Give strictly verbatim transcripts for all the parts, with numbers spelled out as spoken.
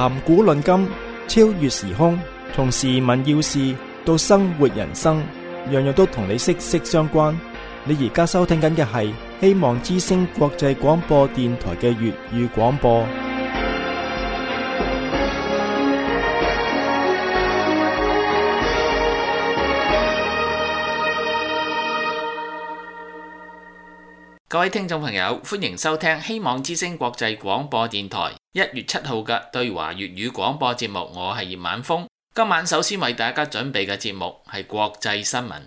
談古論今，超越時空，從時聞要事到生活人生，樣樣都同你息息相關。你而家收聽緊嘅係希望之聲國際廣播電台嘅粵語廣播。 各位聽眾朋友，歡迎收聽希望之聲國際廣播電台一月七號嘅對華粵語廣播節目，我係葉晚風。今晚首先為大家準備嘅節目係國際新聞。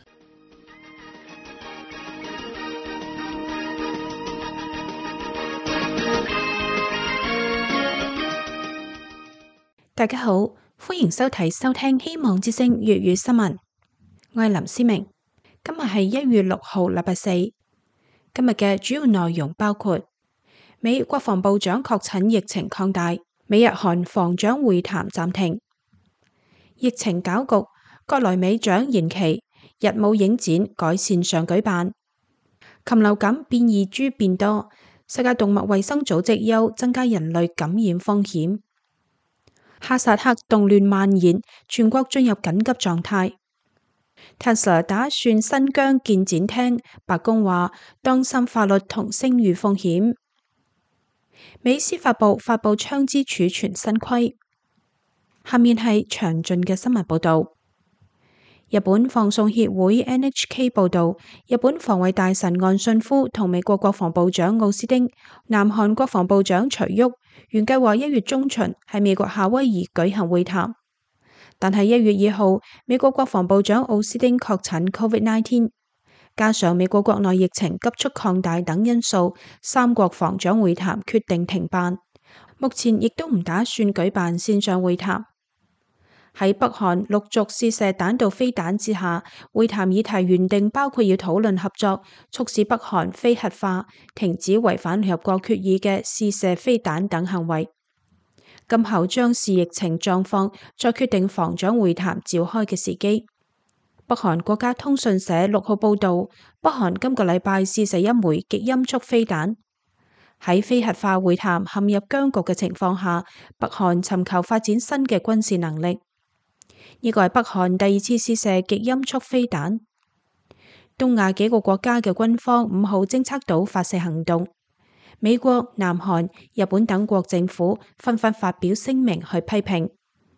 大家好，歡迎收睇收聽希望之聲粵語新聞。我係林思明，今日係一月六號，禮拜四。今日嘅主要內容包括：美國防部長確診疫情擴大，美日韓防長會談暫停；疫情攪局，葛萊美獎延期，日舞影展改線上舉辦；禽流感變異株變多，世界動物衛生組織憂增加人類感染風險；哈薩克動亂蔓延，全國進入緊急狀態。Tesla 打算新疆建展廳，白宮話當心法律同聲譽風險。美司法部發布槍支儲存新規。下面係詳盡嘅新聞報道。日本放送協會 N H K 報道，日本防衛大臣岸信夫同美國國防部長奧斯汀、南韓國防部長徐旭原計劃一月中旬喺美國夏威夷舉行會談。但係一月二號，美國國防部長奧斯汀確診 Covid 十九， 加上美國國內疫情急速擴大等因素，三國防長會談決定停辦。目前亦都唔打算舉辦線上會談。喺北韓陸續試射彈道飛彈之下，會談議題原定包括要討論合作，促使北韓非核化、停止違反聯合國決議嘅試射飛彈等行為。今後將視疫情狀況，再決定防長會談召開嘅時機。北韓國家通訊社六號報道，北韓今個禮拜試射一枚極音速飛彈。喺非核化會談陷入僵局嘅情況下，北韓尋求發展新嘅軍事能力。呢個係北韓第二次試射極音速飛彈。東亞幾個國家嘅軍方五號偵測到發射行動。美國、南韓、日本等國政府紛紛發表聲明去批評。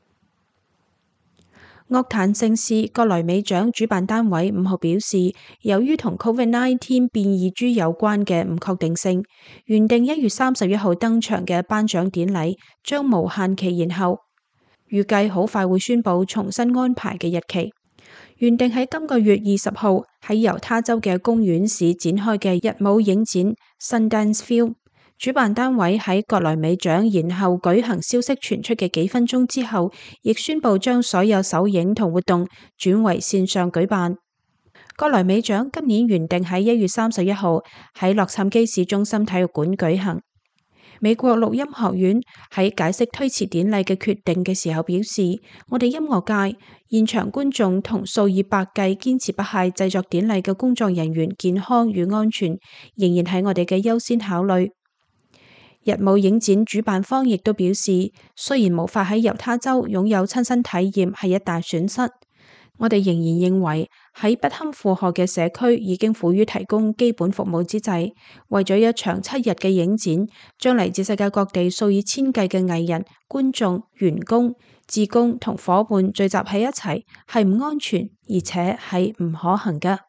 樂壇盛事葛萊美獎主辦單位五號表示，由於同 Covid 十九 變異株有關嘅唔確定性，原定一月三十一號登場嘅頒獎典禮將無限期延後，預計好快會宣布重新安排嘅日期。原定喺今個月二十號喺猶他州嘅公園市展開嘅日舞影展 Sundance Film， 主辦單位喺葛萊美獎延後舉行消息傳出嘅幾分鐘之後，亦宣布將所有首映同活動轉為線上舉辦。葛萊美獎今年原定喺一月三十一號喺洛杉磯市中心體育館舉行。美國錄音學院喺解釋推遲典禮嘅決定嘅時候表示，我哋音樂界、現場觀眾同數以百計堅持不懈製作典禮嘅工作人員健康與安全仍然係我哋嘅優先考慮。日舞影展主辦方亦都表示，雖然無法喺猶他州擁有親身體驗係一大損失，我哋仍然認為喺不堪負荷嘅社區已經苦於提供基本服務之際，為咗一場七日嘅影展，將嚟自世界各地數以千計嘅藝人、觀眾、員工、志工同夥伴聚集喺一齊，係唔安全，而且係唔可行嘅。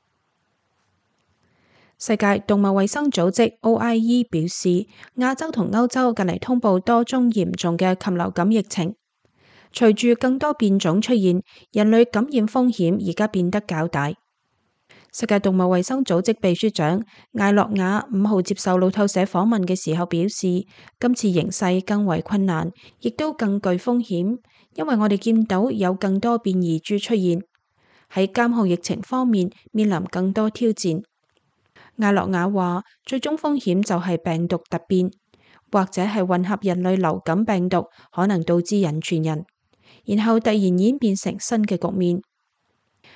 世界動物衛生組織 O I E 表示，亞洲同歐洲近嚟通報多宗嚴重嘅禽流感疫情。隨住更多變種出現，人類感染風險而家變得較大。世界動物衛生組織秘書長艾洛雅五號接受路透社訪問嘅時候表示，今次形勢更為困難，亦都更具風險，因為我哋見到有更多變異株出現，喺監控疫情方面面臨更多挑戰。艾洛雅話，最終風險就係病毒突變，或者係混合人類流感病毒，可能導致人傳人，然後突然演變成新嘅局面。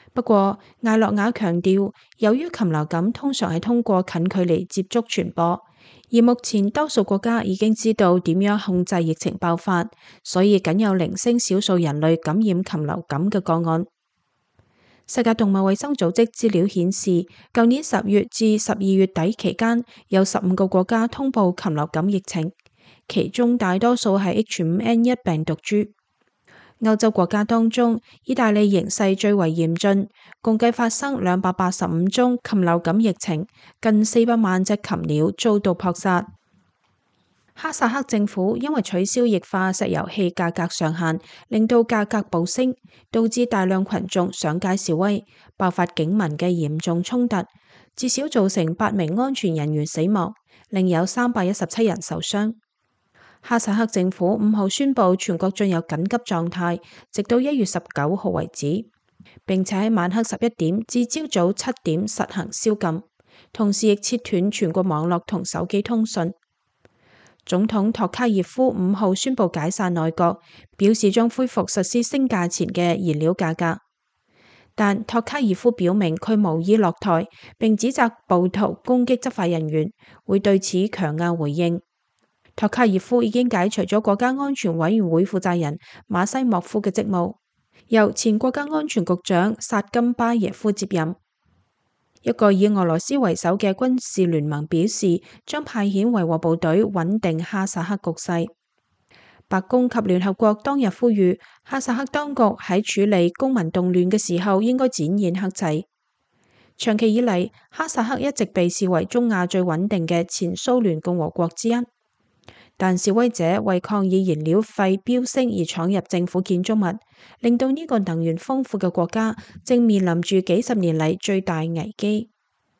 不過，艾洛瓦強調，由於禽流感通常係通過近距離接觸傳播，而目前多數國家已經知道點樣控制疫情爆發，所以僅有零星少數人類感染禽流感嘅個案。世界動物衛生組織資料顯示，舊年十月至十二月底期間，有十五個國家通報禽流感疫情，其中大多數係 H 五 N 一 病毒株。歐洲國家當中，意大利形勢最為嚴峻，共計發生兩百八十五宗禽流感疫情，近四百萬隻禽鳥遭到撲殺。哈薩克政府因為取消液化石油氣價格上限，令到價格暴升，導致大量群眾上街示威，爆發警民嘅嚴重衝突，至少造成八名安全人員死亡，另有三百一十七人受傷。哈薩克政府五號宣布全國進入緊急狀態，直到一月十九號為止，並且喺晚黑十一點至朝早七點實行宵禁，同時亦切斷全國網絡同手機通訊。總統托卡耶夫五號宣布解散內閣，表示將恢復實施升價前嘅燃料價格，但托卡耶夫表明佢無意落台，並指責暴徒攻擊執法人員，會對此強硬回應。托卡耶夫已經解除咗國家安全委員會負責人馬西莫夫嘅職務，由前國家安全局長薩金巴耶夫接任。一個以俄羅斯為首嘅軍事聯盟表示，將派遣維和部隊穩定哈薩克局勢。白宮及聯合國當日呼籲哈薩克當局喺處理公民動亂嘅時候應該展現克制。長期以嚟，哈薩克一直被視為中亞最穩定嘅前蘇聯共和國之一。但示威者為抗議燃料費飆升而闖入政府建築物，令到呢個能源豐富嘅國家正面臨住幾十年嚟最大危機。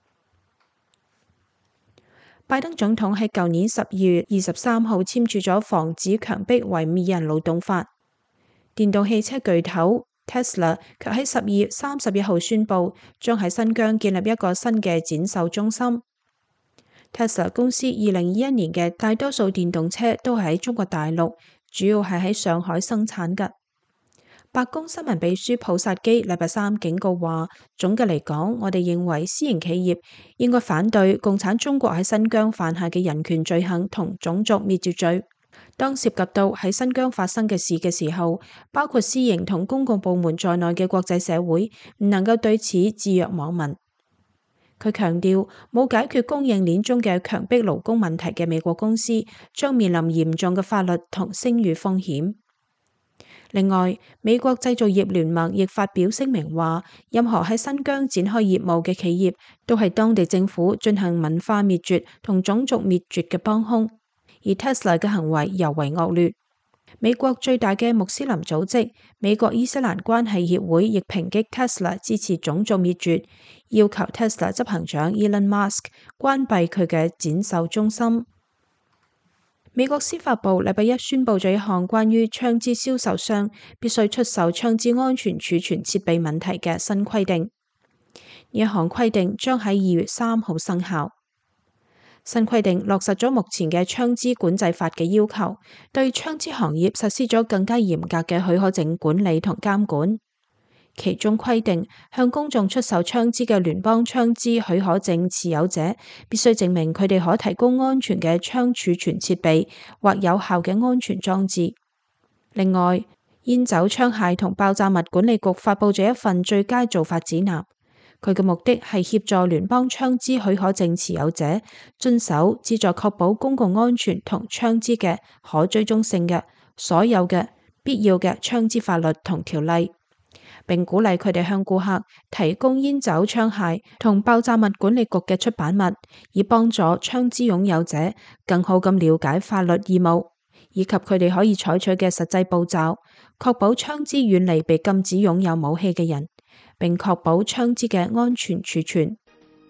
拜登總統喺舊年十二月二十三號簽署咗防止強迫維吾爾人勞動法。電動汽車巨頭 Tesla 卻喺十二月三十一號宣布，將喺新疆建立一個新嘅展售中心。Tesla 公司二零二一年嘅大多數電動車都係喺中國大陸，主要係喺上海生產嘅。白宮新聞秘書普薩基禮拜三警告話，總嘅嚟講，我哋認為私營企業應該反對共產中國喺新疆犯下嘅人權罪行同種族滅絕罪。當涉及到喺新疆發生嘅事嘅時候，包括私營同公共部門在內嘅國際社會唔能夠對此置若罔聞。佢強調，冇解決供應鏈中嘅強迫勞工問題嘅美國公司將面臨嚴重嘅法律同聲譽風險。另外，美國製造業聯盟亦發表聲明話，任何喺新疆展開業務嘅企業都係當地政府進行文化滅絕同種族滅絕嘅幫兇，而 Tesla 嘅行為尤為惡劣。美國最大嘅穆斯林組織美國伊斯蘭關係協會亦抨擊 Tesla 支持種族滅絕，要求 Tesla 執行長 Elon Musk 關閉佢嘅展售中心。美國司法部禮拜一宣布咗一項關於槍支銷售商必須出售槍支安全儲存設備問題嘅新規定。呢一項規定將喺二月三號生效。新規定落實咗目前嘅槍支管制法嘅要求，對槍支行業實施咗更加嚴格嘅許可證管理同監管。其中規定，向公眾出售槍支嘅聯邦槍支許可證持有者必須證明佢哋可提供安全嘅槍儲存設備或有效嘅安全裝置。另外，煙酒、槍械同爆炸物管理局發佈咗一份最佳做法指南。佢嘅目的係協助聯邦槍支許可證持有者遵守旨在確保公共安全同槍支嘅可追蹤性嘅所有嘅必要嘅槍支法律同條例，並鼓勵佢哋向顧客提供煙酒、槍械同爆炸物管理局嘅出版物，以幫助槍支擁有者更好咁了解法律義務，以及佢哋可以採取嘅實際步驟，確保槍支遠離被禁止擁有武器嘅人，並確保槍支嘅安全儲存。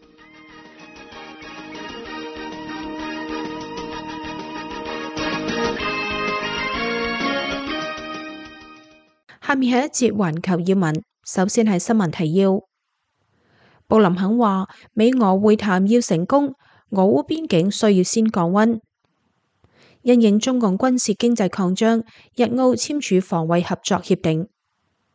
下面係一節環球要聞，首先係新聞提要。布林肯話，美俄會談要成功，俄烏邊境需要先降溫。因應中共軍事經濟擴張，日澳簽署防衛合作協定。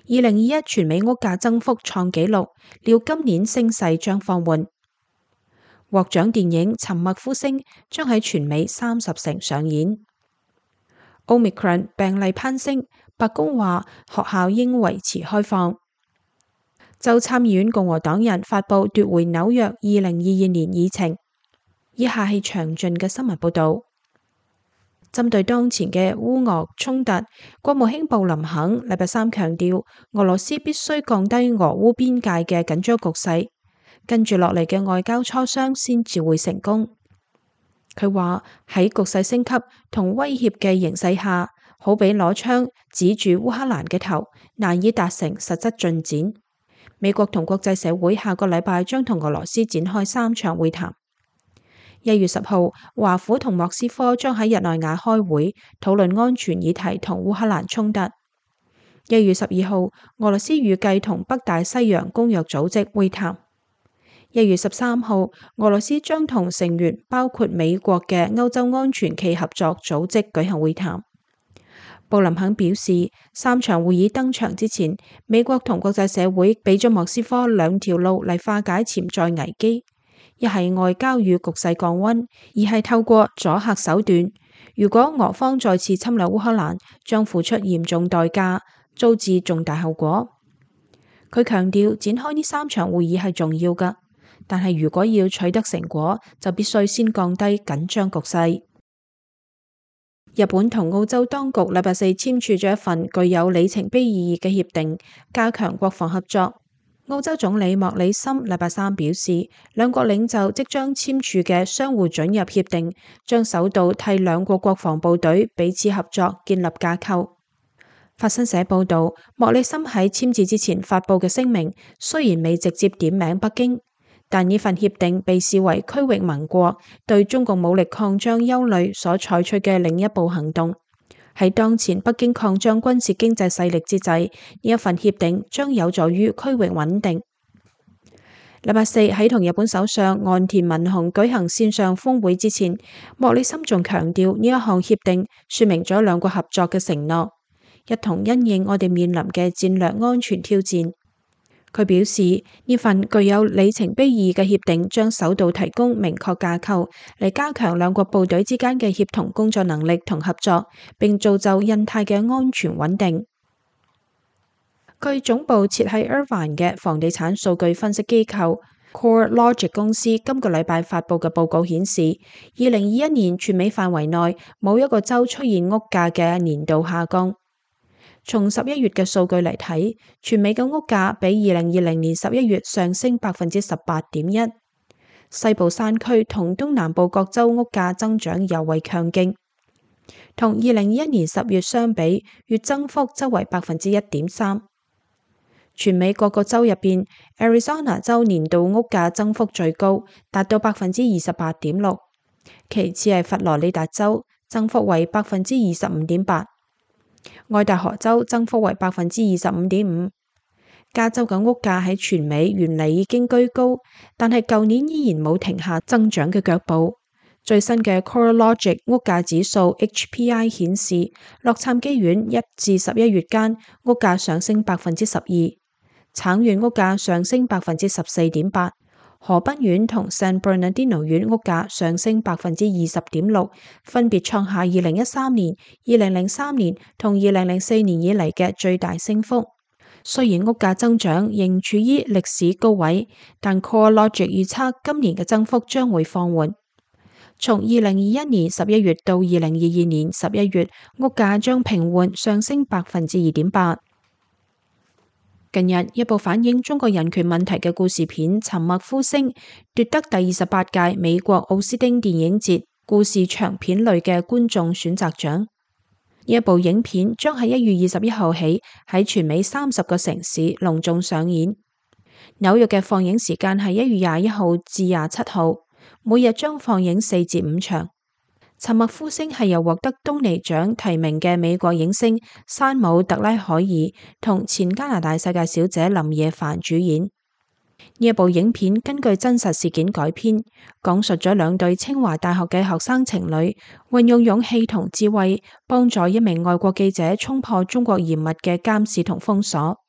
二零二一全美屋價增幅創紀錄，料今年升勢將放緩。獲獎電影《沉默呼聲》將喺全美三十城上演。Omicron 病例攀升，白宮話學校應維持開放。州參議院共和黨人發布奪回紐約二零二二年議程。以下係詳盡嘅新聞報導。針對當前嘅烏俄衝突，國務卿布林肯禮拜三強調，俄羅斯必須降低俄烏邊界嘅緊張局勢，跟住落嚟嘅外交磋商先至會成功。佢話喺局勢升級同威脅嘅形勢下，好比攞槍指住烏克蘭嘅頭，難以達成實質進展。美國同國際社會下個禮拜將同俄羅斯展開三場會談。一月十號，華府同莫斯科將喺日內瓦開會，討論安全議題同烏克蘭衝突。一月十二號，俄羅斯預計同北大西洋公約組織會談。一月十三號，俄羅斯將同成員包括美國嘅歐洲安全暨合作組織舉行會談。布林肯表示，三場會議登場之前，美國同國際社會俾咗莫斯科兩條路嚟化解潛在危機。一係外交與局勢降溫，二係透過阻嚇手段。如果俄方再次侵略烏克蘭，將付出嚴重代價，遭致重大後果。佢強調展開呢三場會議係重要㗎，但係如果要取得成果，就必須先降低緊張局勢。日本同澳洲當局禮拜四簽署咗一份具有里程碑意義嘅協定，加強國防合作。澳洲總理莫里森禮拜三表示，兩國領袖即將簽署嘅相互准入協定，將首度替兩國國防部隊彼此合作建立架構。法新社報道，莫里森喺簽字之前發布嘅聲明，雖然未直接點名北京，但呢份協定被視為區域盟國對中共武力擴張憂慮所採取嘅另一步行動。喺當前北京擴張軍事經濟勢力之際，呢一份協定將有助於區域穩定。禮拜四喺同日本首相岸田文雄舉行線上峰會之前，莫里森仲強調呢一項協定說明咗兩國合作嘅承諾，一同因應我哋面臨嘅戰略安全挑戰。佢表示，呢份具有里程碑意義嘅協定將首度提供明確架構，嚟加強兩國部隊之間嘅協同工作能力同合作，並造就印太嘅安全穩定。據總部設喺 Irvine 嘅房地產數據分析機構 CoreLogic 公司今個禮拜發布嘅報告顯示，二零二一年全美範圍內冇一個州出現屋價嘅年度下降。從十一月嘅數據嚟睇，全美嘅屋價比二零二零年十一月上升百分之十八點一。西部山區同東南部各州屋價增長尤為強勁，同二零二一年十月相比，月增幅則為百分之一點三。全美各個州入邊 ，Arizona 州年度屋價增幅最高，達到百分之二十八點六，其次係佛羅里達州，增幅為百分之二十五點八。愛達荷州增幅為百分之二十五點五，加州嘅屋價喺全美原嚟已經居高，但係舊年依然冇停下增長嘅腳步。最新嘅 CoreLogic 屋價指數 H P I 顯示，洛杉磯縣一至十一月間屋價上升百分之十二，橙縣屋價上升百分之十四點八。河濱縣同 San Bernardino 縣屋價上升百分之二十點六，分別創下二零一三年、二零零三年同二零零四年以嚟嘅最大升幅。雖然屋價增長仍處於歷史高位，但 CoreLogic 預測今年嘅增幅將會放緩。從二零二一年十一月到二零二二年十一月，屋價將平緩上升百分之二點八。近日，一部反映中國人權問題嘅故事片《沉默呼聲》奪得第二十八屆美國奧斯汀電影節故事長片類嘅觀眾選擇獎。呢一部影片將喺一月二十一號起喺全美三十個城市隆重上演。紐約嘅放映時間係一月廿一號至廿七號，每日將放映四至五場。沉默呼聲係由獲得東尼獎提名嘅美國影星山姆特拉海爾同前加拿大世界小姐林野凡主演。呢一部影片根據真實事件改編，講述咗兩對清華大學嘅學生情侶運用勇氣同智慧，幫助一名外國記者衝破中國嚴密嘅監視同封鎖，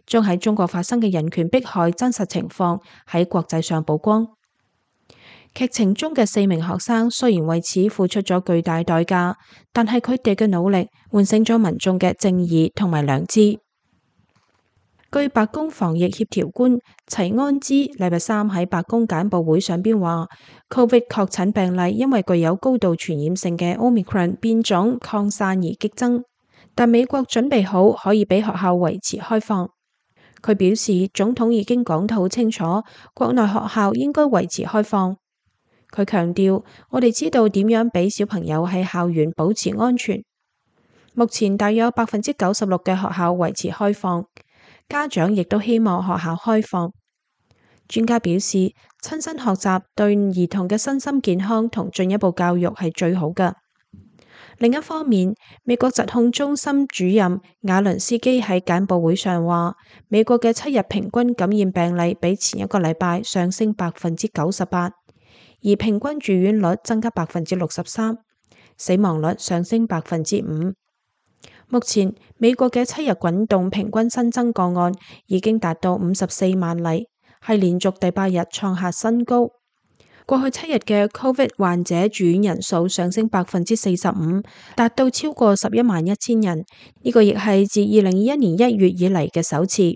將喺中國發生嘅人權迫害真實情況喺國際上曝光。劇情中嘅四名學生雖然為此付出咗巨大代價，但係佢哋嘅努力喚醒咗民眾嘅正義同埋良知。據白宮防疫協調官齊安茲禮拜三喺白宮簡報會上邊話 ，Covid 確診病例因為具有高度傳染性嘅 Omicron 變種擴散而激增，但美國準備好可以俾學校維持開放。佢表示，總統已經講得好清楚，國內學校應該維持開放。佢強調，我哋知道點樣俾小朋友喺校園保持安全。目前大約百分之九十六嘅學校維持開放，家長亦都希望學校開放。專家表示，親身學習對兒童嘅身心健康同進一步教育係最好嘅。另一方面，美國疾控中心主任瓦倫斯基喺簡報會上話，美國嘅七日平均感染病例比前一個禮拜上升百分之九十八。而平均住院率增加百分之六十三，死亡率上升百分之五。目前美國嘅七日滾動平均新增個案已經達到五十四萬例，係連續第八日創下新高。過去七日嘅 Covid 患者住院人數上升百分之四十五，達到超過十一萬一千人，呢個亦係自二零二一年一月以嚟嘅首次。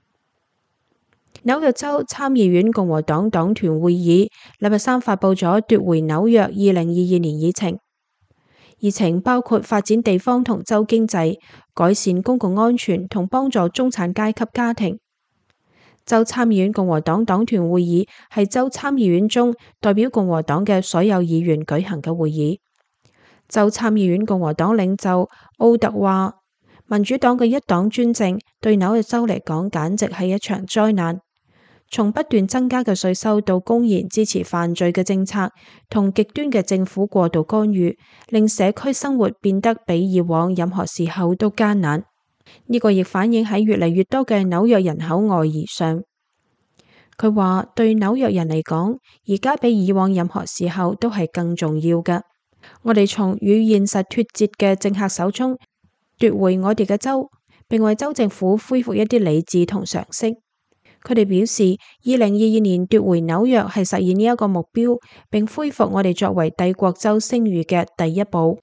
紐約州參議院共和黨黨團會議禮拜三發佈咗奪回紐約二零二二年議程，議程包括發展地方同州經濟、改善公共安全同幫助中產階級家庭。州參議院共和黨黨團會議係州參議院中代表共和黨嘅所有議員舉行嘅會議。州參議院共和黨領袖奧特話，民主黨嘅一黨專政對紐約州嚟講簡直係一場災難。從不斷增加嘅稅收到公然支持犯罪嘅政策同極端嘅政府過度干預，令社區生活變得比以往任何時候都艱難。呢個亦反映喺越嚟越多嘅紐約人口外移上。佢話對紐約人嚟講，而家比以往任何時候都係更重要嘅。我哋從與現實脫節嘅政客手中奪回我哋嘅州，並為州政府恢復一啲理智同常識。佢哋表示，二零二二年奪回紐約係實現呢一個目標，並恢復我哋作為帝國州聲譽嘅第一步。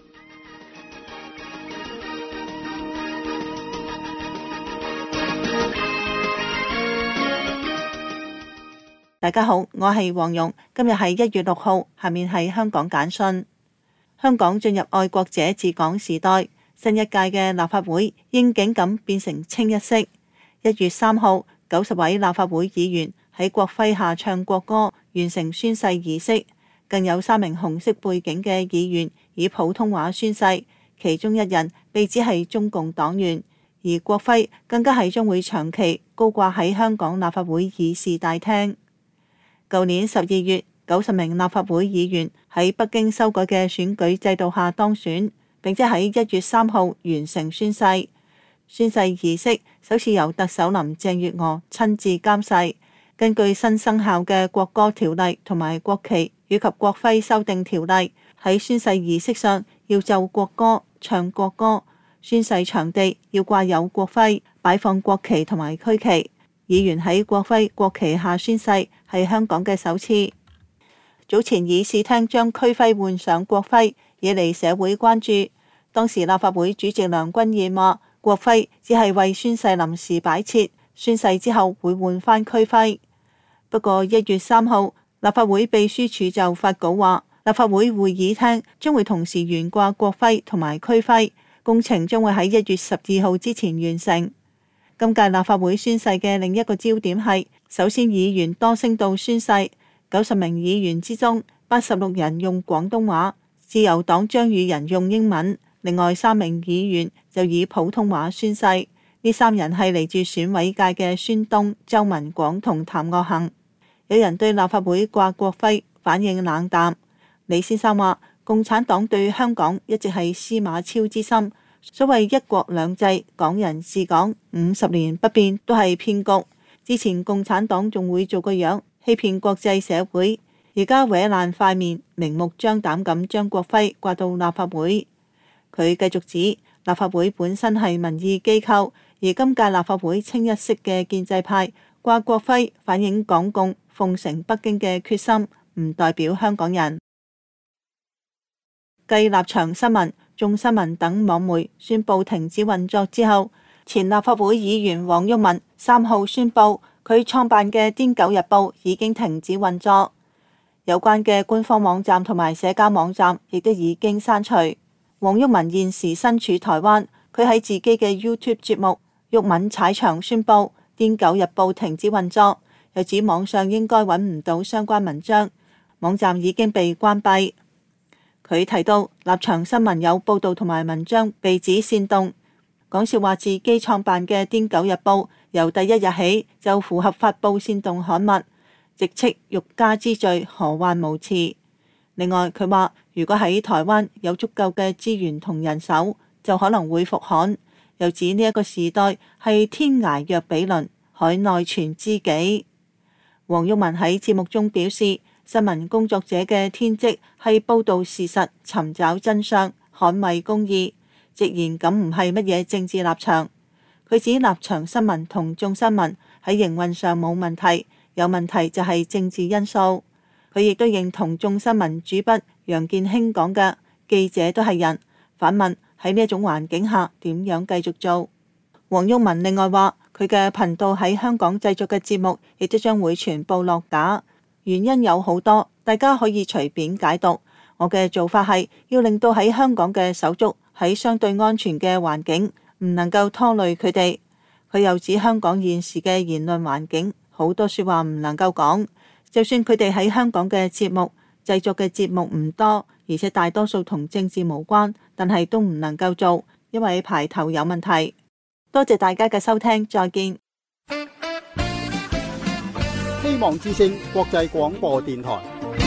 大家好，我係黃蓉，今日係一月六號，下面係香港簡訊。香港進入愛國者治港時代，新一屆嘅立法會應景咁變成清一色。一月三號，九十位立法會議員喺國徽下唱國歌，完成宣誓儀式。更有三名紅色背景嘅議員以普通話宣誓，其中一人被指係中共黨員，而國徽更加係將會長期高掛喺香港立法會議事大廳。舊年十二月，九十名立法會議員喺北京修改嘅選舉制度下當選，並且喺一月三號完成宣誓。宣誓儀式首次由特首林鄭月娥親自監誓。根據新生效嘅國歌條例同埋國旗以及國徽修訂條例，喺宣誓儀式上要就國歌唱國歌，宣誓場地要掛有國徽，擺放國旗同埋區旗。議員喺國徽國旗下宣誓係香港嘅首次。早前議事廳將區徽換上國徽，惹嚟社會關注。當時立法會主席梁君彥話，國徽只係為宣誓臨時擺設，宣誓之後會換返區徽。不過一月三號，立法會秘書處就發稿話，立法會會議廳將會同時懸掛國徽同埋區徽，工程將會喺一月十二號之前完成。今屆立法會宣誓嘅另一個焦點係，首先議員多聲道宣誓，九十名議員之中，八十六人用廣東話，自由黨張宇人用英文，另外三名議員就以普通話宣誓。呢三人係嚟自選委界嘅孫東、周文廣同譚岳衡。有人對立法會掛國徽反應冷淡。李先生話，共產黨對香港一直係司馬昭之心。所謂一國兩制、港人治港，五十年不變都係騙局。之前共產黨仲會做個樣欺騙國際社會，而家搲爛塊面，明目張膽咁將國徽掛到立法會。佢繼續指，立法會本身係民意機構， 而今屆立法會清一色嘅建制派掛國徽，反映港共奉承北京嘅決心，唔代表香港人。繼立場新聞、眾新聞等網媒宣布停止運作之後，前立法會議員黃毓民三號宣布，佢創辦嘅《癲狗日報》已經停止運作，有關嘅官方網站同埋社交網站亦都已經刪除。黃毓民現時身處台灣，佢喺自己嘅 YouTube 節目毓民踩場宣布《癲狗日報》停止運作，又指網上應該揾唔到相關文章，網站已經被關閉。佢提到立場新聞有報導同埋文章被指煽動，講笑話自己創辦嘅《癲狗日報》由第一日起就符合發布煽動刊物，直斥欲加之罪，何患無辭。另外佢話，如果喺台灣有足夠嘅資源同人手，就可能會復刊。又指呢一個時代係天涯若比鄰，海內存知己。黃毓民喺節目中表示，新聞工作者嘅天職係報導事實、尋找真相、捍衛公義，直言咁唔係乜嘢政治立場。佢指立場新聞同眾新聞喺營運上冇問題，有問題就係政治因素。佢亦都認同眾新聞主筆楊健興講嘅，記者都係人，反問喺呢一種環境下點樣繼續做。黃毓民另外話，佢嘅頻道喺香港製作嘅節目亦都將會全部落架，原因有好多，大家可以隨便解讀。我嘅做法係要令到喺香港嘅手足喺相對安全嘅環境，唔能夠拖累佢哋。佢又指香港現時嘅言論環境好多說話唔能夠講，就算佢哋喺香港嘅節目製作嘅節目唔多，而且大多數同政治無關，但係都唔能夠做，因為排頭有問題。多謝大家嘅收聽，再見。 希望之聲國際廣播電台。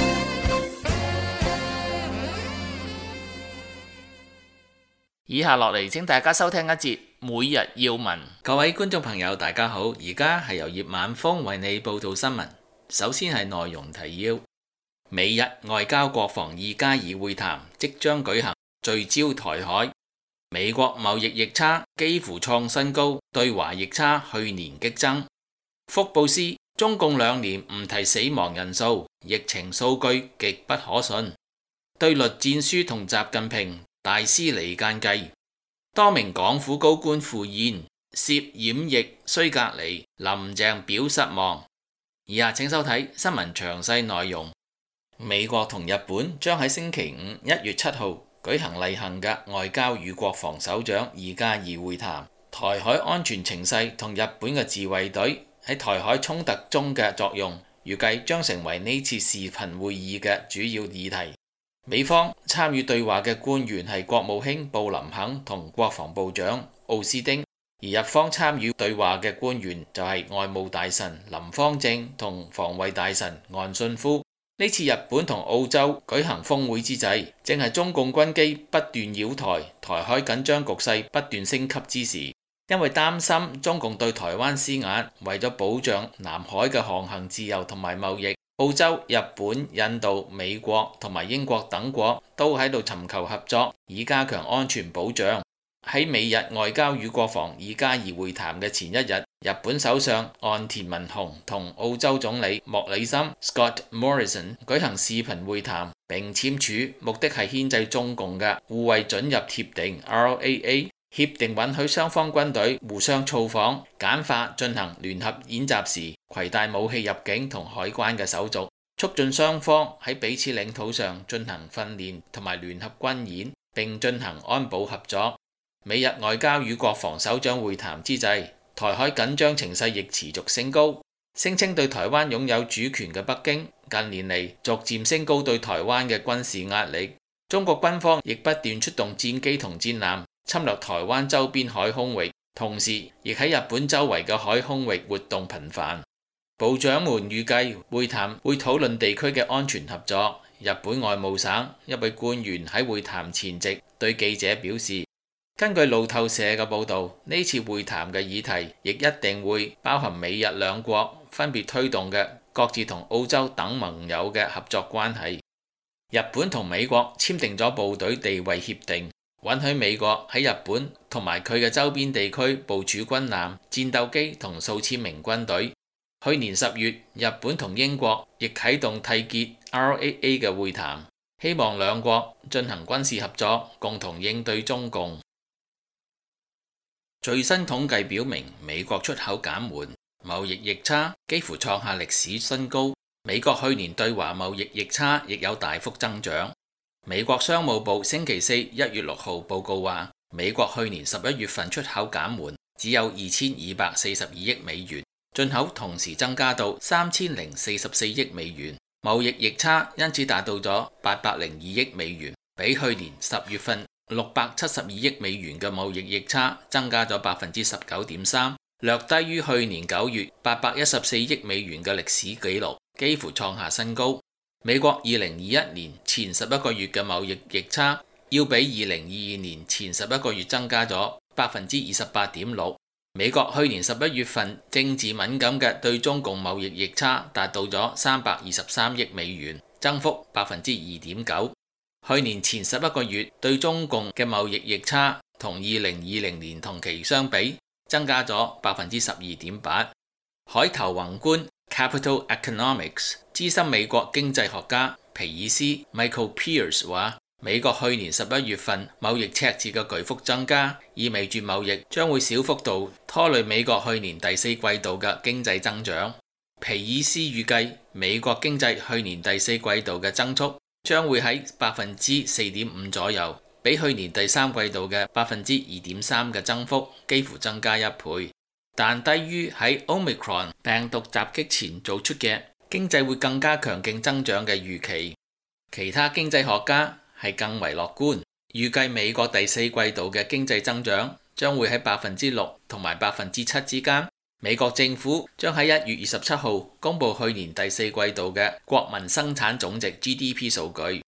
以下落嚟，請大家收聽一節每日要聞。各位觀眾朋友，大家好，而家係由葉晚風為你報道新聞。首先係內容提要：美日外交國防二加二會談即將舉行，聚焦台海。美國貿易逆差幾乎創新高，對華逆差去年激增。福布斯：中共兩年唔提死亡人數，疫情數據極不可信。對栗戰書同習近平大師離間計。多名港府高官赴宴，涉染疫需隔離，林鄭表失望。以下請收睇新聞詳細內容。美國同日本將喺星期五一月七號舉行例行嘅外交與國防首長二加二會談，台海安全情勢同日本嘅自衛隊喺台海衝突中嘅作用，預計將成為呢次視頻會議嘅主要議題。美方參與對話嘅官員係國務卿布林肯同國防部長奧斯丁，而日方參與對話嘅官員就係外務大臣林芳正同防衛大臣岸信夫。呢次日本同澳洲舉行峰會之際，正係中共軍機不斷擾台、台海緊張局勢不斷升級之時。因為擔心中共對台灣施壓，為咗保障南海嘅航行自由同埋貿易，澳洲、日本、印度、美國同埋英國等國都喺度尋求合作，以加強安全保障。喺美日外交與國防二加二會談嘅前一日，日本首相岸田文雄同澳洲總理莫里森 Scott Morrison 舉行視頻會談，並簽署目的係牽制中共嘅互惠准入協定 R A A。協定允許雙方軍隊互相造訪，簡化進行聯合演習時攜帶武器入境同海關嘅手續，促進雙方喺彼此領土上進行訓練同埋聯合軍演，並進行安保合作。美日外交與國防首長會談之際，台海緊張情勢亦持續升高。聲稱對台灣擁有主權嘅北京，近年嚟逐漸升高對台灣嘅軍事壓力。中國軍方亦不斷出動戰機同戰艦侵略台灣周邊海空域，同時亦喺日本周圍嘅海空域活動頻繁。部長們預計會談會討論地區嘅安全合作。日本外務省一位官員喺會談前夕對記者表示，根據路透社嘅報導，呢次會談嘅議題亦一定會包含美日兩國分別推動嘅各自同澳洲等盟友嘅合作關係。日本同美國簽訂咗部隊地位協定， 允許美國喺日本同埋佢嘅周邊地區部署軍艦、戰鬥機同數千名軍隊。去年十月，日本同英國亦啟動締結 R A A 嘅會談，希望兩國進行軍事合作，共同應對中共。最新統計表明，美國出口減緩，貿易逆差幾乎創下歷史新高。美國去年對華貿易逆差亦有大幅增長。美國商務部星期四一月六號報告話，美國去年十一月份出口減緩，只有二千二百四十二億美元。進口同時增加到三千零四十四億美元，貿易逆差因此達到咗八百零二億美元，比去年十月份六百七十二億美元嘅貿易逆差增加咗百分之十九點三，略低於去年九月八百一十四億美元嘅歷史紀錄，幾乎創下新高。美國二零二一年前十一個月嘅貿易逆差要比二零二二年前十一個月增加咗百分之二十八點六。美國去年十一月份政治敏感嘅對中共貿易逆差達到咗三百二十三億美元，增幅百分之二點九。去年前十一個月對中共嘅貿易逆差同二零二零年同期相比，增加咗百分之十二點八。海頭宏觀 Capital Economics 資深美國經濟學家皮爾斯 Michael Pierce 話，美國去年十一月份貿易赤字嘅巨幅增加，意味住貿易將會小幅度拖累美國去年第四季度嘅經濟增長。皮爾斯預計美國經濟去年第四季度嘅增速將會喺百分之四點五左右，比去年第三季度嘅百分之二點三嘅增幅幾乎增加一倍，但低於喺 Omicron 病毒襲擊前做出嘅經濟會更加強勁增長嘅預期。其他經濟學家係更為樂觀，預計美國第四季度嘅經濟增長將會喺百分之六同埋百分之七之間。美國政府將喺一月二十七號公布去年第四季度嘅國民生產總值 G D P 數據。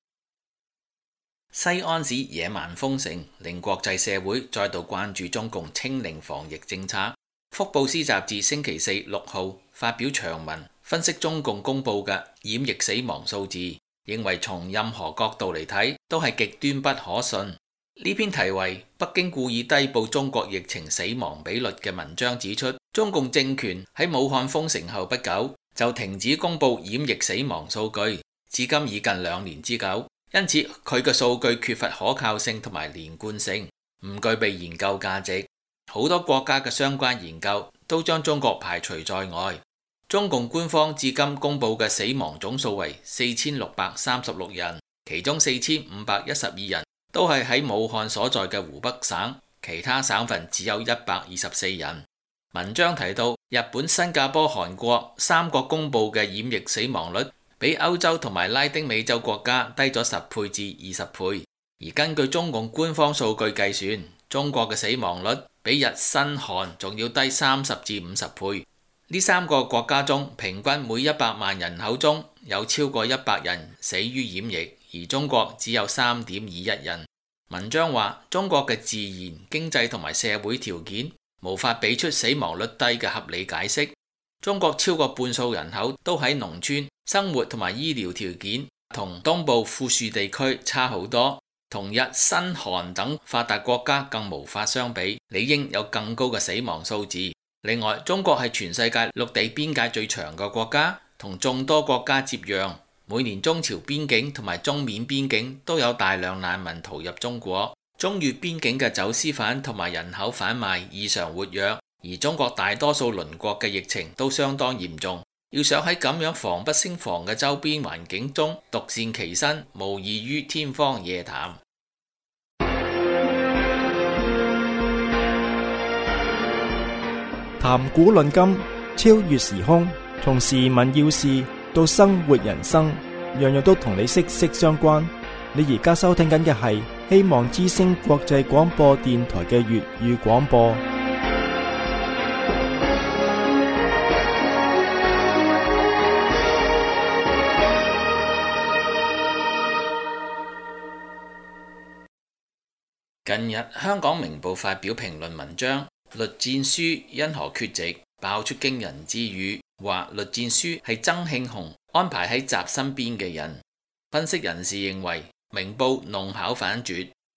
西安市野蠻封城，令國際社會再度關注中共清零防疫政策。福布斯雜誌星期四六號發表長文分析中共公布嘅染疫死亡數字，認為從任何角度嚟睇都係極端不可信。呢篇題為《北京故意低報中國疫情死亡比率》嘅文章指出，中共政權喺武漢封城後不久就停止公布染疫死亡數據，至今已近兩年之久，因此佢嘅數據缺乏可靠性同埋連貫性，唔具備研究價值。好多國家嘅相關研究都將中國排除在外。中共官方至今公布嘅死亡總數為四千六百三十六人，其中四千五百一十二人都係喺武漢所在嘅湖北省，其他省份只有一百二十四人。文章提到，日本、新加坡、韓國三國公布嘅染疫死亡率比歐洲同埋拉丁美洲國家低咗十倍至二十倍，而根據中共官方數據計算，中國嘅死亡率比日、新、韓仲要低三十至五十倍。呢三個國家中，平均每一百萬人口中有超過一百人死於染疫，而中國只有三點二一人。文章話，中國嘅自然、經濟同埋社會條件無法俾出死亡率低嘅合理解釋。中國超過半數人口都喺農村，生活同埋醫療條件同東部富庶地區差好多，同日、新、韓等發達國家更無法相比，理應有更高嘅死亡數字。另外，中國係全世界陸地邊界最長嘅國家，同眾多國家接壤。每年中朝邊境同埋中緬邊境都有大量難民逃入中國，中越邊境嘅走私犯同埋人口販賣異常活躍，而中國大多數鄰國嘅疫情都相當嚴重。要想喺咁樣防不勝防嘅周邊環境中獨善其身，無異於天方夜譚。 談古論今，超越時空，從時聞要事到生活人生，樣樣都同你息息相關。你而家收聽緊嘅係希望之聲國際廣播電台嘅粵語廣播。 近日，香港明報發表評論文章，栗戰書因何缺席，爆出驚人之語，話栗戰書係曾慶紅安排喺習身邊嘅人。分析人士認為，明報弄巧反拙，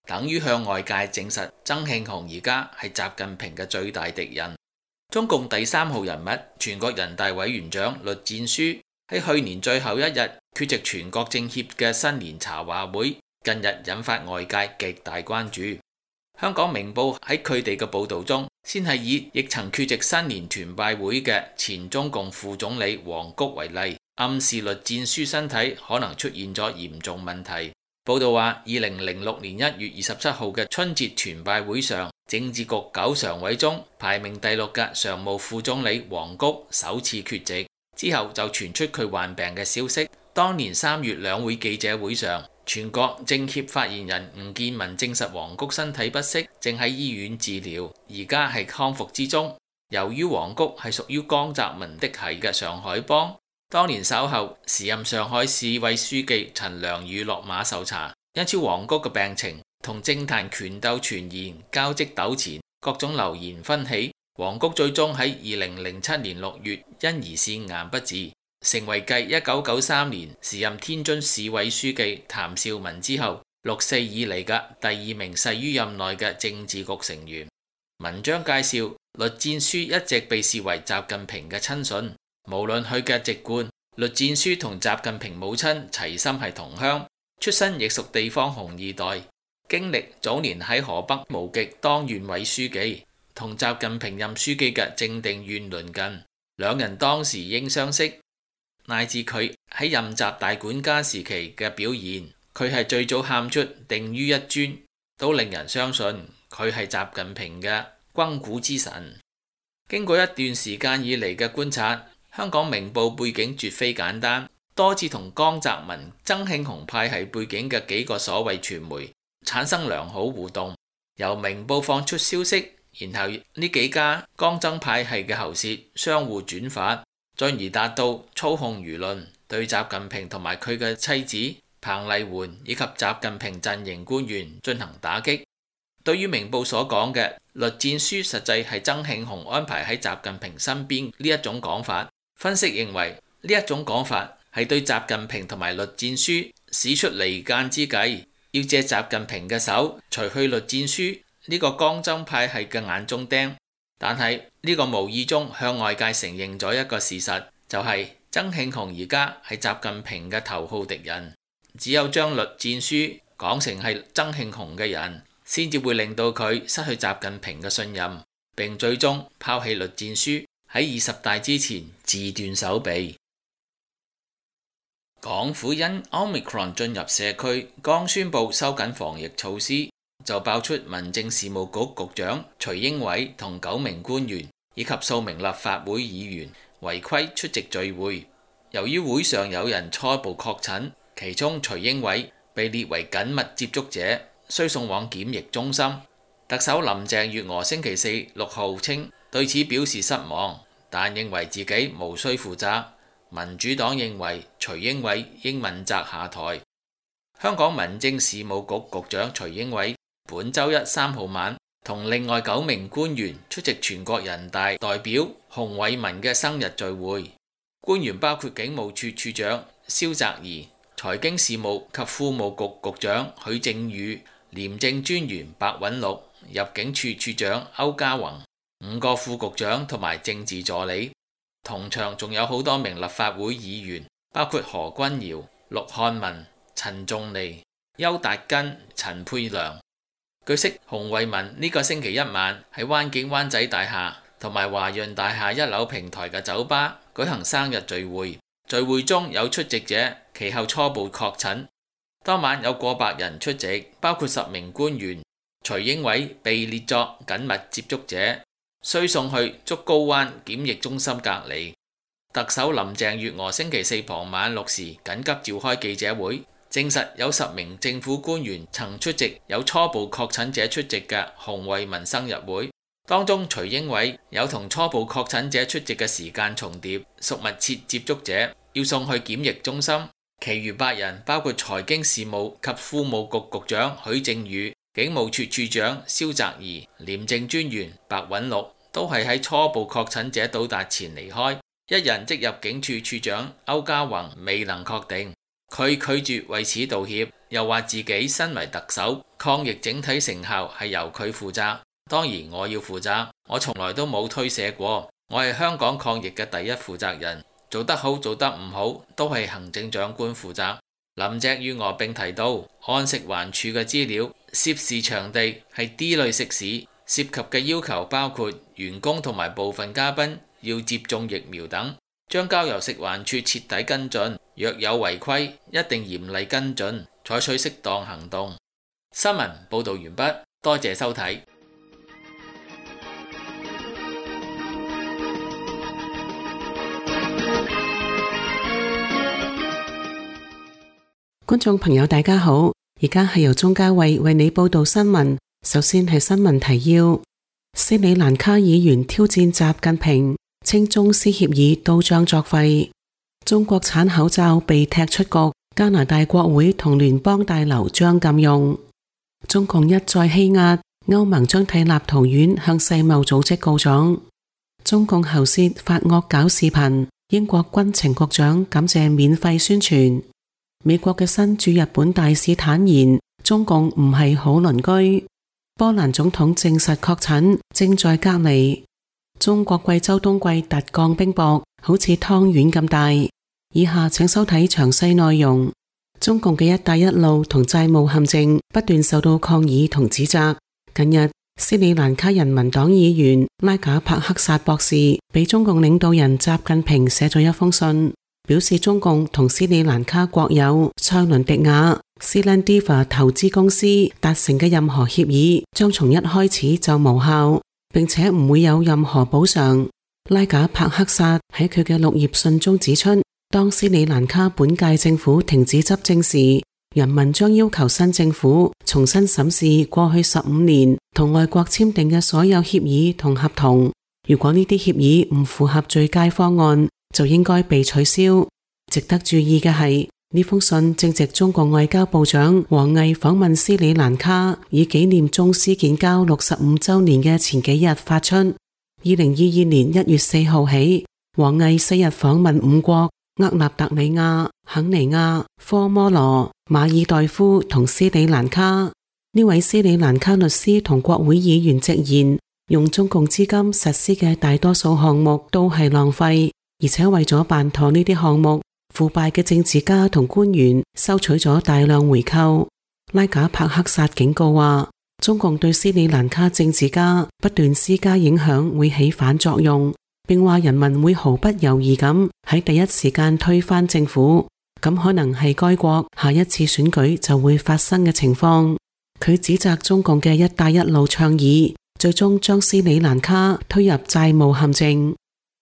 等於向外界證實曾慶紅而家係習近平嘅最大敵人。中共第三號人物、全國人大委員長栗戰書喺去年最後一日缺席全國政協嘅新年茶話會，近日引發外界極大關注。香港明報喺佢哋嘅報導中，先係以亦曾缺席新年團拜會嘅前中共副總理黃菊為例，暗示栗戰書身體可能出現咗嚴重問題。報道話，二零零六年一月二十七號嘅春節團拜會上，政治局九常委中排名第六嘅常務副總理黃菊首次缺席，之後就傳出佢患病嘅消息。當年三月兩會記者會上，全國政協發言人吳建民證實黃菊身體不適，正喺醫院治療，而家係康復之中。由於黃菊係屬於江澤民的系嘅上海幫，當年稍後時任上海市委書記陳良宇落馬受查，因此黃菊嘅病情同政壇權鬥傳言交織糾纏，各種流言紛起。黃菊最終喺二零零七年六月因胰腺癌不治，成為繼一九九三年時任天津市委書記譚紹文之後，六四以嚟嘅第二名逝於任內嘅政治局成員。文章介紹，栗戰書一直被視為習近平嘅親信。無論佢嘅籍貫，栗戰書同習近平母親齊心係同鄉，出身亦屬地方紅二代，經歷早年喺河北無極當縣委書記，同習近平任書記嘅正定縣鄰近，兩人當時應相識，乃至佢喺任習大管家時期嘅表現，佢係最早喊出定於一尊，都令人相信佢係習近平嘅肱骨之神。經過一段時間以嚟嘅觀察，香港明報背景絕非簡單，多次同江澤民、曾慶紅派系背景嘅幾個所謂傳媒產生良好互動，由明報放出消息，然後呢幾家江曾派系嘅喉舌相互轉發，進而達到操控輿論，對習近平同埋佢嘅妻子彭麗媛以及習近平陣營官員進行打擊。對於明報所講嘅栗戰書實際係曾慶紅安排喺習近平身邊呢一種講法，分析認為呢一種講法係對習近平同埋栗戰書使出離間之計，要借習近平嘅手除去栗戰書呢個江曾派系嘅眼中釘。但係呢個無意中向外界承認咗一個事實，就係曾慶紅而家係習近平嘅頭號敵人。只有將栗戰書講成係曾慶紅嘅人，先至會令到佢失去習近平嘅信任，並最終拋棄栗戰書，喺二十大之前自斷手臂。港府因 Omicron 進入社區，剛宣布收緊防疫措施，就爆出民政事務局局長徐英偉同九名官員以及數名立法會議員違規出席聚會。由於會上有人初步確診，其中徐英偉被列為緊密接觸者，需送往檢疫中心。特首林鄭月娥星期四六號稱對此表示失望，但認為自己無需負責。民主黨認為徐英偉應問責下台。香港民政事務局局長徐英偉本周一三號晚同另外九名官員出席全國人大代表洪為民嘅生日聚會，官員包括警務處處長蕭澤頤、財經事務及庫務局局長許正宇、廉政專員白韞六、入境處處長歐家宏、五個副局長同埋政治助理。同場仲有好多名立法會議員，包括何君堯、陸漢文、陳仲尼、邱達根、陳沛良。據悉，洪為民呢個星期一晚喺灣景灣仔大廈同埋華潤大廈一樓平台嘅酒吧舉行生日聚會，聚會中有出席者其後初步確診。當晚有過百人出席，包括十名官員。徐英偉被列作緊密接觸者，需送去竹篙灣檢疫中心隔離。特首林鄭月娥星期四傍晚六時緊急召開記者會，證實有十名政府官員曾出席有初步確診者出席嘅洪為民生日會，當中徐英偉有同初步確診者出席嘅時間重疊，屬密切接觸者，要送去檢疫中心。其餘八人包括財經事務及庫務局局長許正宇、警務處處長蕭澤頤、廉政專員白韞六，都係喺初步確診者到達前離開。一人即入境處處長歐家宏未能確定。 佢拒絕為此道歉，又話自己身為特首，抗疫整體成效係由佢負責。當然我要負責，我從來都冇推卸過，我係香港抗疫嘅第一負責人，做得好做得唔好都係行政長官負責。林鄭月娥並提到，按食環署嘅資料，涉事場地係 D 類食肆，涉及嘅要求包括員工同埋部分嘉賓要接種疫苗等，將交由食環署徹底跟進，若有違規，一定嚴厲跟進，採取適當行動。新聞報導完畢，多謝收睇。 觀眾朋友大家好，而家係由鍾嘉慧為你報道新聞。首先係新聞提要：斯里蘭卡議員挑戰習近平，稱中斯協議都將作廢。中國產口罩被踢出局，加拿大國會同聯邦大樓將禁用。中共一再欺壓，歐盟將替立陶宛向世貿組織告狀。中共喉舌發惡搞視頻，英國軍情局長感謝免費宣傳。美國嘅新駐日本大使坦言，中共唔係好鄰居。波蘭總統證實確診，正在隔離。中國貴州冬季特降冰雹，好似湯圓咁大。以下請收睇詳細內容。中共嘅一帶一路同債務陷阱不斷受到抗議同指責。近日，斯里蘭卡人民黨議員拉賈帕克薩博士俾中共領導人習近平寫咗一封信，表示中共同斯里蘭卡國有塞倫迪亞 Seelandiva 投資公司達成嘅任何協議將從一開始就無效，並且唔會有任何補償。拉賈帕克薩喺佢嘅六頁信中指出，當斯里蘭卡本屆政府停止執政時，人民將要求新政府重新審視過去十五年同外國簽訂嘅所有協議同合同。如果呢啲協議唔符合最佳方案，就應該被取消。值得注意嘅係，呢封信正值中國外交部長王毅訪問斯里蘭卡，以紀念中斯建交六十五周年嘅前幾日發出。二零二二年一月四號起，王毅四日訪問五國：厄立特里亞、肯尼亞、科摩羅、馬爾代夫同斯里蘭卡。呢位斯里蘭卡律師同國會議員直言，用中共資金實施嘅大多數項目都係浪費。而且為咗辦妥呢啲項目，腐敗嘅政治家同官員收取咗大量回扣。拉賈帕克薩警告話，中共對斯里蘭卡政治家不斷施加影響會起反作用，並話人民會毫不猶豫咁喺第一時間推翻政府，咁可能係該國下一次選舉就會發生嘅情況。佢指責中共嘅一帶一路倡議最終將斯里蘭卡推入債務陷阱。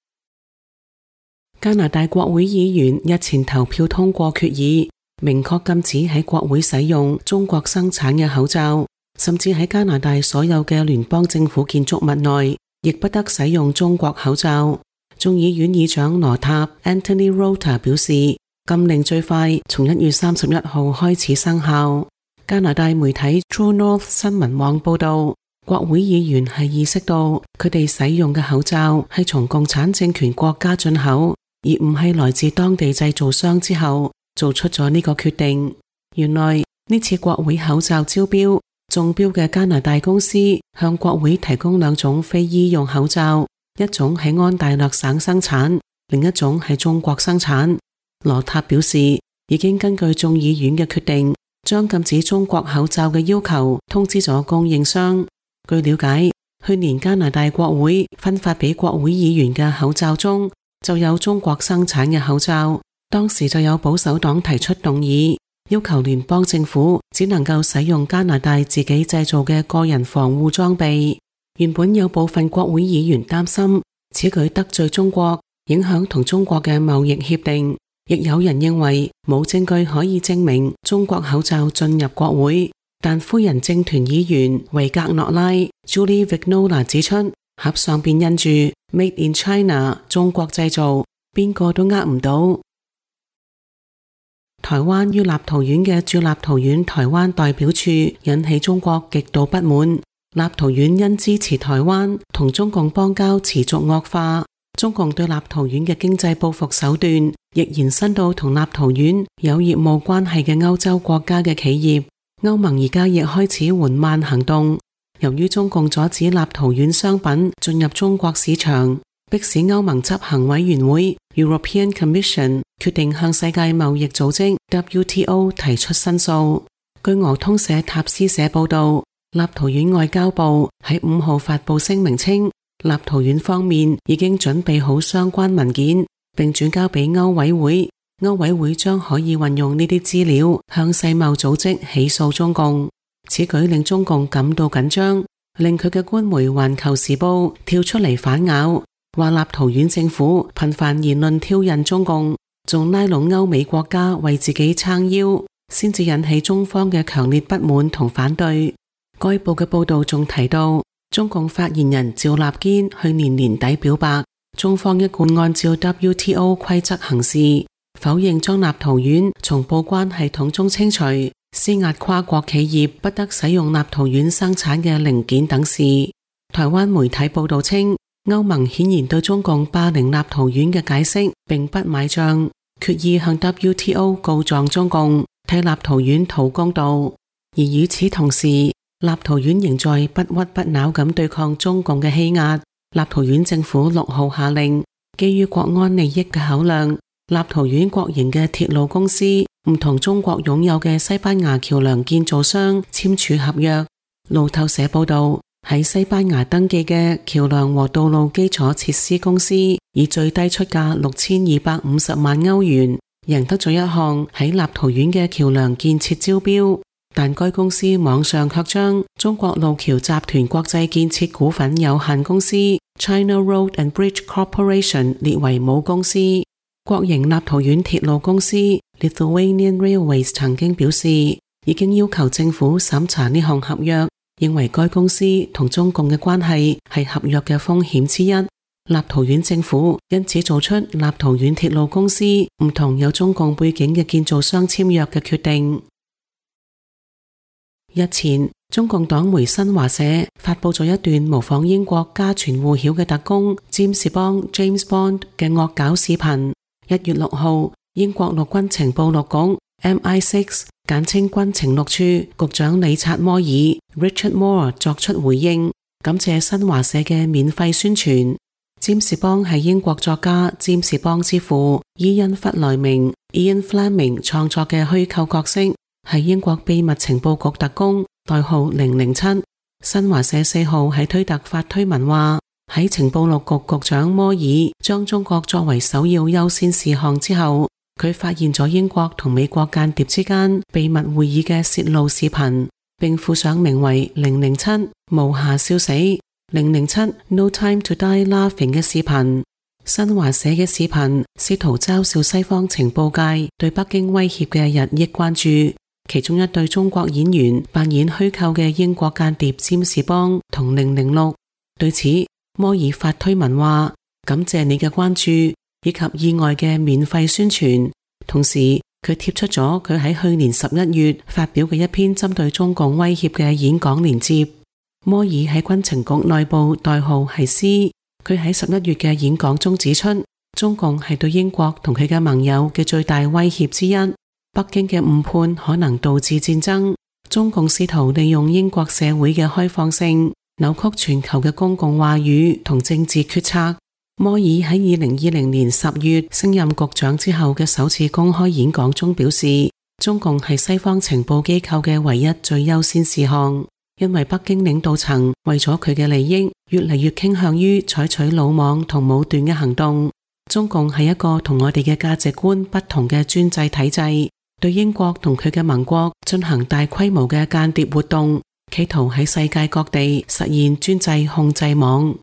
加拿大國會議員日前投票通過決議，明確禁止喺國會使用中國生產嘅口罩，甚至喺加拿大所有嘅聯邦政府建築物內，亦不得使用中國口罩。眾議院議長羅塔 Anthony Rota 表示，禁令最快從一月三十一號開始生效。加拿大媒體 True North 新聞網報道，國會議員係意識到佢哋使用嘅口罩係從共產政權國家進口，而唔係來自當地製造商，之後做出咗呢個決定。原來呢次國會口罩招標，中標嘅加拿大公司向國會提供兩種非醫用口罩，一種喺安大略省生產，另一種係中國生產。羅塔表示，已經根據眾議院嘅決定，將禁止中國口罩嘅要求通知咗供應商。據了解，去年加拿大國會分發俾國會議員嘅口罩中，就有中國生產嘅口罩。當時就有保守黨提出動議，要求聯邦政府只能夠使用加拿大自己製造嘅個人防護裝備。原本有部分國會議員擔心此舉得罪中國，影響同中國嘅貿易協定，亦有人認為冇證據可以證明中國口罩進入國會。但夫人政團議員維格諾拉 Julie Vignola 指出，盒上邊印住 Made in China 中國製造，邊個都呃唔到。台灣於立陶宛嘅駐立陶宛台灣代表處引起中國極度不滿。立陶宛因支持台灣同中共邦交持續惡化，中共對立陶宛嘅經濟報復手段亦延伸到同立陶宛有業務關係嘅歐洲國家嘅企業。歐盟而家亦開始緩慢行動，由於中共阻止立陶宛商品進入中國市場，迫使歐盟執行委員會 European Commission 決定向世界貿易組織 W T O 提出申訴。據俄通社塔斯社報道，立陶宛外交部喺五號發布聲明稱，立陶宛方面已經準備好相關文件，並轉交俾歐委會，歐委會將可以運用呢啲資料向世貿組織起訴中共。此舉令中共感到緊張，令佢嘅官媒《環球時報》跳出嚟反咬，話立陶宛政府頻繁言論挑釁中共，仲拉攏歐美國家為自己撐腰，先至引起中方嘅強烈不滿同反對。該報嘅報道仲提到，中共發言人趙立堅去年年底表白，中方一貫按照 W T O 規則行事，否認將立陶宛從報關系統中清除，施壓跨國企業不得使用立陶宛生產嘅零件等事。台灣媒體報道稱，歐盟顯然對中共霸凌立陶宛嘅解釋並不買賬，決意向 W T O 告狀中共，替立陶宛討公道。而與此同時，立陶宛仍在不屈不撓咁對抗中共嘅欺壓。立陶宛政府六號下令，基於國安利益嘅考量，立陶宛國營嘅鐵路公司唔同中國擁有嘅西班牙橋樑建造商簽署合約。路透社報道，喺西班牙登記嘅橋樑和道路基礎設施公司以最低出價六千二百五十萬歐元贏得咗一項喺立陶宛嘅橋樑建設招標。但該公司網上卻將中國路橋集團國際建設股份有限公司 China Road and Bridge Corporation 列為母公司。國營立陶宛鐵路公司 Lithuanian Railways 曾經表示，已經要求政府審查呢項合約，認為該公司同中共嘅關係係合約嘅風險之一。立陶宛政府因此做出立陶宛鐵路公司唔同有中共背景嘅建造商簽約嘅決定。日前，中共黨媒新華社發佈咗一段模仿英國家傳戶曉嘅特工占士邦 James Bond 嘅惡搞視頻。一月六號，英國陸軍情報六局 M I 六 簡稱軍情六處局長理察摩爾 Richard Moore 作出回應，感謝新華社嘅免費宣傳。占士邦係英國作家占士邦之父伊恩弗萊明 Ian Fleming 創作嘅虛構角色，係英國秘密情報局特工，代號零零七。新華社四號喺推特發推文話，喺情報六局局長摩爾將中國作為首要優先事項之後，佢發現咗英國同美國間諜之間秘密會議嘅泄露視頻，並附上名為零零七無暇笑死零零七 No Time to Die Laughing 嘅視頻。新華社嘅視頻試圖嘲笑西方情報界對北京威脅嘅日益關注。其中一對中國演員扮演虛構嘅英國間諜占士邦同零零六。對此，摩爾發推文話，感謝你嘅關注以及意外嘅免費宣傳。同時，佢貼出咗佢喺去年十一月發表嘅一篇針對中共威脅嘅演講連接。摩爾喺軍情局內部代號係 C， 佢喺十一月嘅演講中指出，中共係對英國同佢嘅盟友嘅最大威脅之一。北京嘅誤判可能導致戰爭，中共試圖利用英國社會嘅開放性，扭曲全球嘅公共話語同政治決策。摩爾喺二零二零年十月升任局長之後嘅首次公開演講中表示，中共係西方情報機構嘅唯一最優先事項，因為北京領導層為咗佢嘅利益，越嚟越傾向於採取魯莽同武斷嘅行動。中共係一個同我哋嘅價值觀不同嘅專制體制，對英國同佢嘅盟國進行大規模嘅間諜活動，企圖喺世界各地實現專制控制網。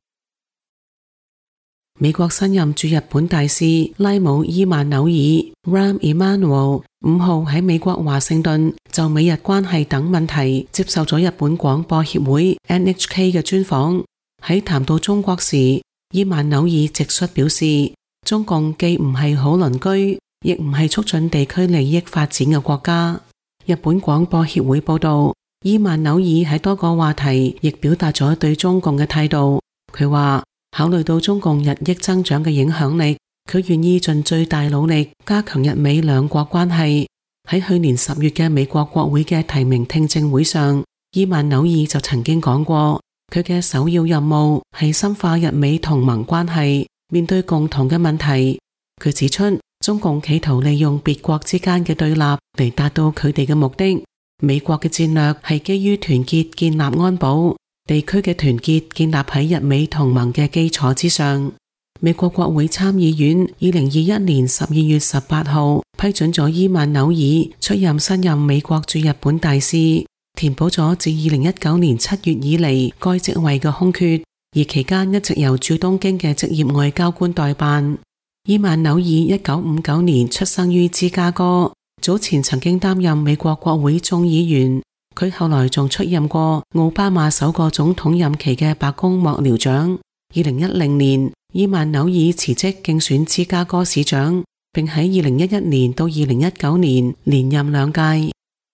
美國新任駐日本大使拉姆伊曼紐爾 Rahm Emanuel 五號喺美國華盛頓就美日關係等問題接受咗日本廣播協會 N H K 嘅專訪。喺談到中國時，伊曼紐爾直率表示，中共既唔係好鄰居，亦唔係促進地區利益發展嘅國家。日本廣播協會報道，伊曼紐爾喺多個話題亦表達咗對中共嘅態度。佢話，考慮到中共日益增長嘅影響力， 佢願意盡最大努力加強日美兩國關係。喺去年十月嘅美國國會嘅提名聽證會上，伊曼紐爾就曾經講過，佢嘅首要任務係深化日美同盟關係，面對共同嘅問題。佢指出，中共企圖利用別國之間嘅對立嚟達到佢哋嘅目的。美國嘅戰略係基於團結建立安保，地區嘅團結建立喺日美同盟嘅基礎之上。美國國會參議院二零二一年十二月十八號批准咗伊曼紐爾出任新任美國駐日本大使，填補咗自二零一九年七月以嚟該職位嘅空缺，而期間一直由駐東京嘅職業外交官代辦。伊曼紐爾一九五九年出生於芝加哥，早前曾經擔任美國國會眾議員，佢後來仲出任過奧巴馬首個總統任期嘅白宮幕僚長。二零一零年，伊曼紐爾辭職競選芝加哥市長，並喺二零一一年到二零一九年連任兩屆。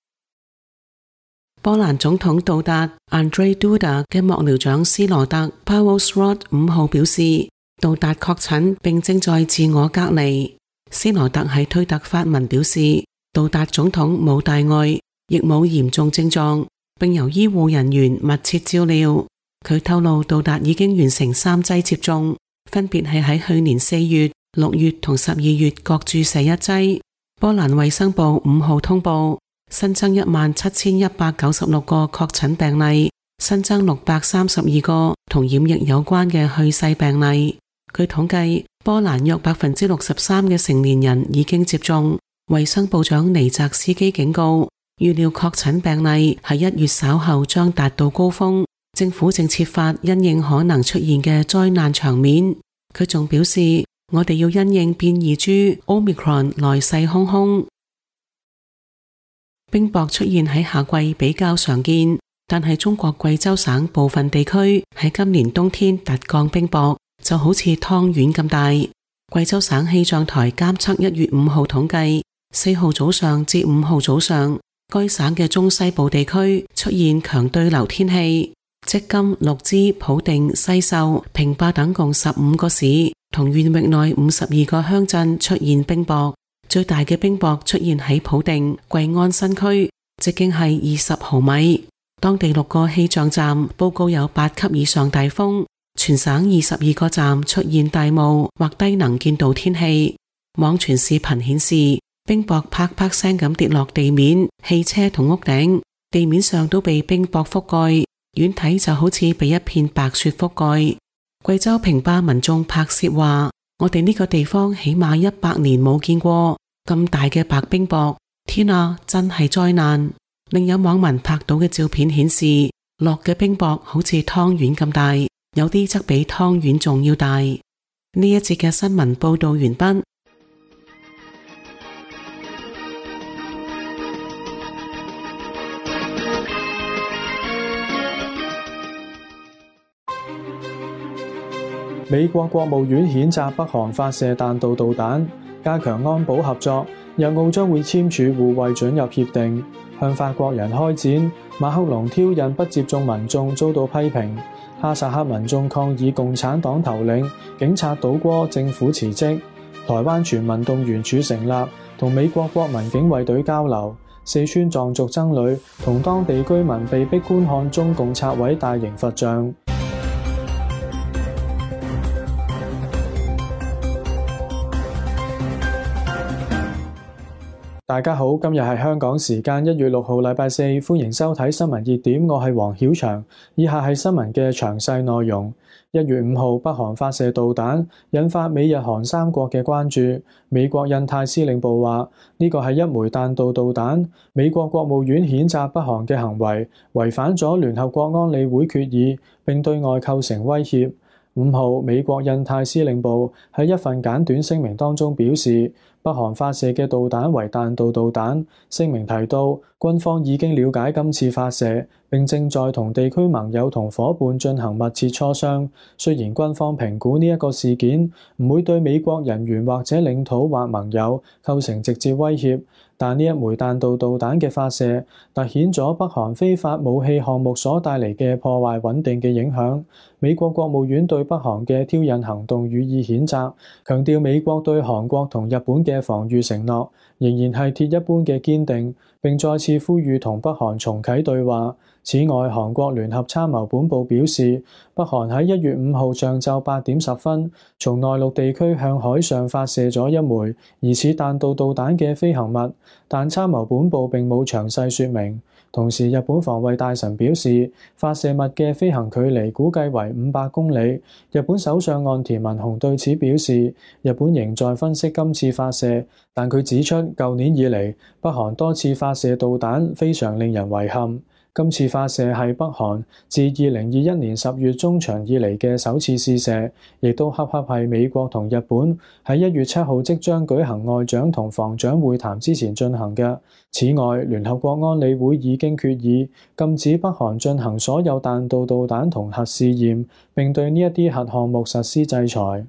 波蘭總統杜達 Andrzej Duda 嘅幕僚長斯羅特 Pawlowski 五號表示，杜達確診並正在自我隔離。斯羅特喺推特發文表示，杜達總統冇大礙，亦冇嚴重症狀，並由醫護人員密切照料。佢透露，杜達已經完成三劑接種，分別係喺去年四月、六月同十二月各注射一劑。波蘭衛生部五號通報新增一萬七千一百九十六個確診病例，新增六百三十二個同染疫有關嘅去世病例。據統計，波蘭約百分之六十三嘅成年人已經接種。衛生部長尼澤斯基警告，預料確診病例喺一月稍後將達到高峰。政府正設法因應可能出現嘅災難場面。佢仲表示，我哋要因應變異株 Omicron 來勢洶洶。冰雹出現喺夏季比較常見，但係中國貴州省部分地區喺今年冬天突降冰雹，就好似湯圓咁大。貴州省氣象台監測一月五號統計，四號早上至五號早上，該省嘅中西部地區出現強對流天氣。積金、陸支、普定、西秀、平霸等共十五個市同縣域內五十二個鄉鎮出現冰雹，最大嘅冰雹出現喺普定貴安新區，直徑係二十毫米。當地六個氣象站報告有八級以上大風，全省二十二個站出現大霧或低能見度天氣。網傳視頻顯示，冰雹啪啪聲咁跌落地面、汽車同屋頂，地面上都被冰雹覆蓋。遠睇就好似被一片白雪覆蓋。貴州平霸民眾拍攝話，我哋呢個地方起碼一百年冇見過咁大嘅白冰雹，天啊，真係災難。另有網民拍到嘅照片顯示，落嘅冰雹好似湯圓咁大，有啲則比湯圓仲要大。呢一節嘅新聞報道完畢。 美國國務院譴責北韓發射彈道導彈，加強安保合作。日澳將會簽署互惠准入協定。向法國人開戰，馬克龍挑釁不接種民眾遭到批評。哈薩克民眾抗議共產黨頭領，警察倒戈，政府辭職。台灣全民動員處成立，同美國國民警衛隊交流。四川藏族僧侶同當地居民被逼觀看中共拆毀大型佛像。大家好，今日係香港時間一月六號禮拜四，歡迎收睇新聞熱點，我係黃曉翔。以下係新聞嘅詳細內容。一月五號，北韓發射導彈，引發美日韓三國嘅關注。美國印太司令部話呢個係一枚彈道導彈。美國國務院譴責北韓嘅行為違反咗聯合國安理會決議，並對外構成威脅。五號，美國印太司令部喺一份簡短聲明當中表示，北韓發射嘅導彈為彈道導彈。聲明提到，軍方已經了解今次發射，並正在同地區盟友同伙伴進行密切磋商。雖然軍方評估呢一個事件唔會對美國人員或者領土或盟友構成直接威脅， 但呢一枚彈道導彈嘅發射，凸顯咗北韓非法武器項目所帶嚟嘅破壞穩定嘅影響。美國國務院對北韓嘅挑釁行動予以譴責，強調美國對韓國同日本嘅防禦承諾仍然係鐵一般嘅堅定，並再次呼籲同北韓重啟對話。此外，韓國聯合參謀本部表示，北韓喺一月五號上晝八點十分，從內陸地區向海上發射咗一枚疑似彈道導彈嘅飛行物，但參謀本部並冇詳細說明。同時，日本防衛大臣表示，發射物嘅飛行距離估計為五百公里。日本首相岸田文雄對此表示，日本仍在分析今次發射，但佢指出，舊年以嚟北韓多次發射導彈，非常令人遺憾。今次發射係北韓自二零二一年十月中旬以嚟嘅首次試射，亦都恰恰係美國同日本喺一月七號即將舉行外長同防長會談之前進行嘅。此外，聯合國安理會已經決議禁止北韓進行所有彈道導彈同核試驗，並對呢一啲核項目實施制裁。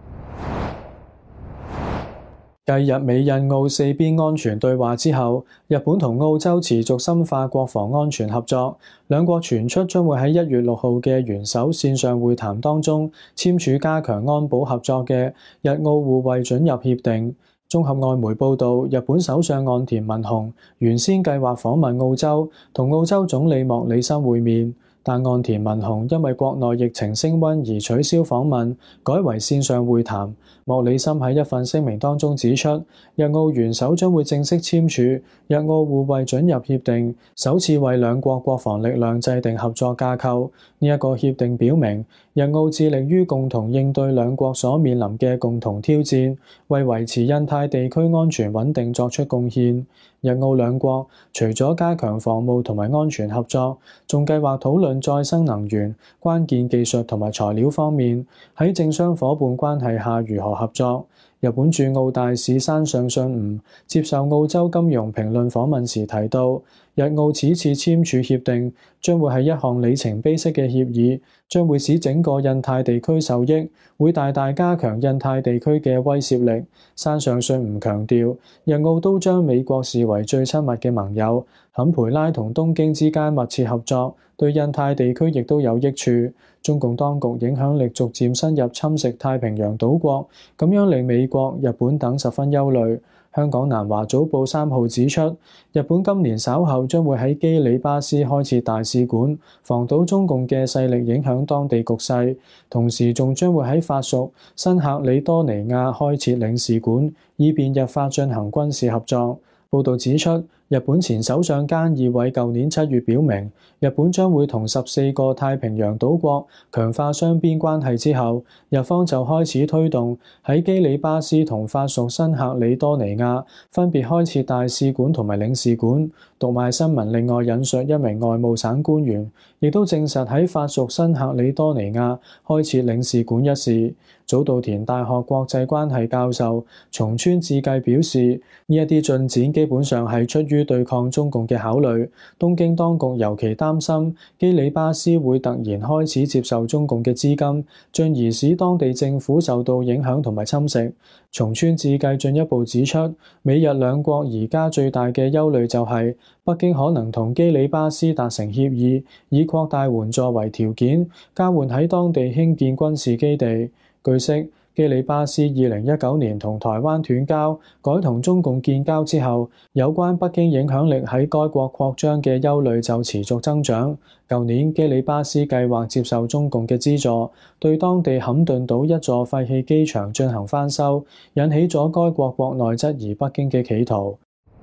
繼日美印澳四邊安全對話之後，日本同澳洲持續深化國防安全合作。兩國傳出將會喺一月六號嘅元首線上會談當中簽署加強安保合作嘅日澳互惠准入協定。綜合外媒報導，日本首相岸田文雄原先計劃訪問澳洲，同澳洲總理莫里森會面。但岸田文雄因為國內疫情升溫而取消訪問，改為線上會談。莫里森喺一份聲明當中指出，日澳元首將會正式簽署日澳互惠准入協定，首次為兩國國防力量制定合作架構。呢一個協定表明，日澳致力於共同應對兩國所面臨嘅共同挑戰，為維持印太地區安全穩定作出貢獻。日澳兩國除咗加強防務同埋安全合作，仲計劃討論再生能源、關鍵技術同埋材料方面喺政商夥伴關係下如何合作。日本駐澳大使山上信吾接受澳洲金融評論訪問時提到，日澳此次簽署協定將會係一項里程碑式嘅協議，將會使整個印太地區受益，會大大加強印太地區嘅威懾力。山上信吾強調，日澳都將美國視為最親密嘅盟友，坎培拉同東京之間密切合作，對印太地區亦都有益處。中共當局影響力逐漸深入侵蝕太平洋島國，咁樣令美國、日本等十分憂慮。香港南華早報三號指出，日本今年稍後將會喺基里巴斯開設大使館，防堵中共嘅勢力影響當地局勢，同時仲將會喺法屬新喀里多尼亞開設領事館，以便日法進行軍事合作。報導指出，日本前首相菅義偉舊年七月表明，日本將會同十四個太平洋島國強化雙邊關係之後，日方就開始推動喺基里巴斯同法屬新喀里多尼亞分別開設大使館同埋領事館。讀賣新聞另外引述一名外務省官員，亦都證實喺法屬新喀里多尼亞開設領事館一事。早稻田大學國際關係教授松村智繼表示，呢一啲進展基本上係出於對抗中共嘅考慮。東京當局尤其擔心基里巴斯會突然開始接受中共嘅資金，進而使當地政府受到影響同埋侵蝕。松村智繼進一步指出，美日兩國而家最大嘅憂慮就係北京可能同基里巴斯達成協議，以擴大援助為條件，交換喺當地興建軍事基地。據悉，基里巴斯二零一九年同台灣斷交，改同中共建交之後，有關北京影響力喺該國擴張嘅憂慮就持續增長。舊年基里巴斯計劃接受中共嘅資助，對當地坎頓島一座廢棄機場進行翻修，引起咗該國國內質疑北京嘅企圖。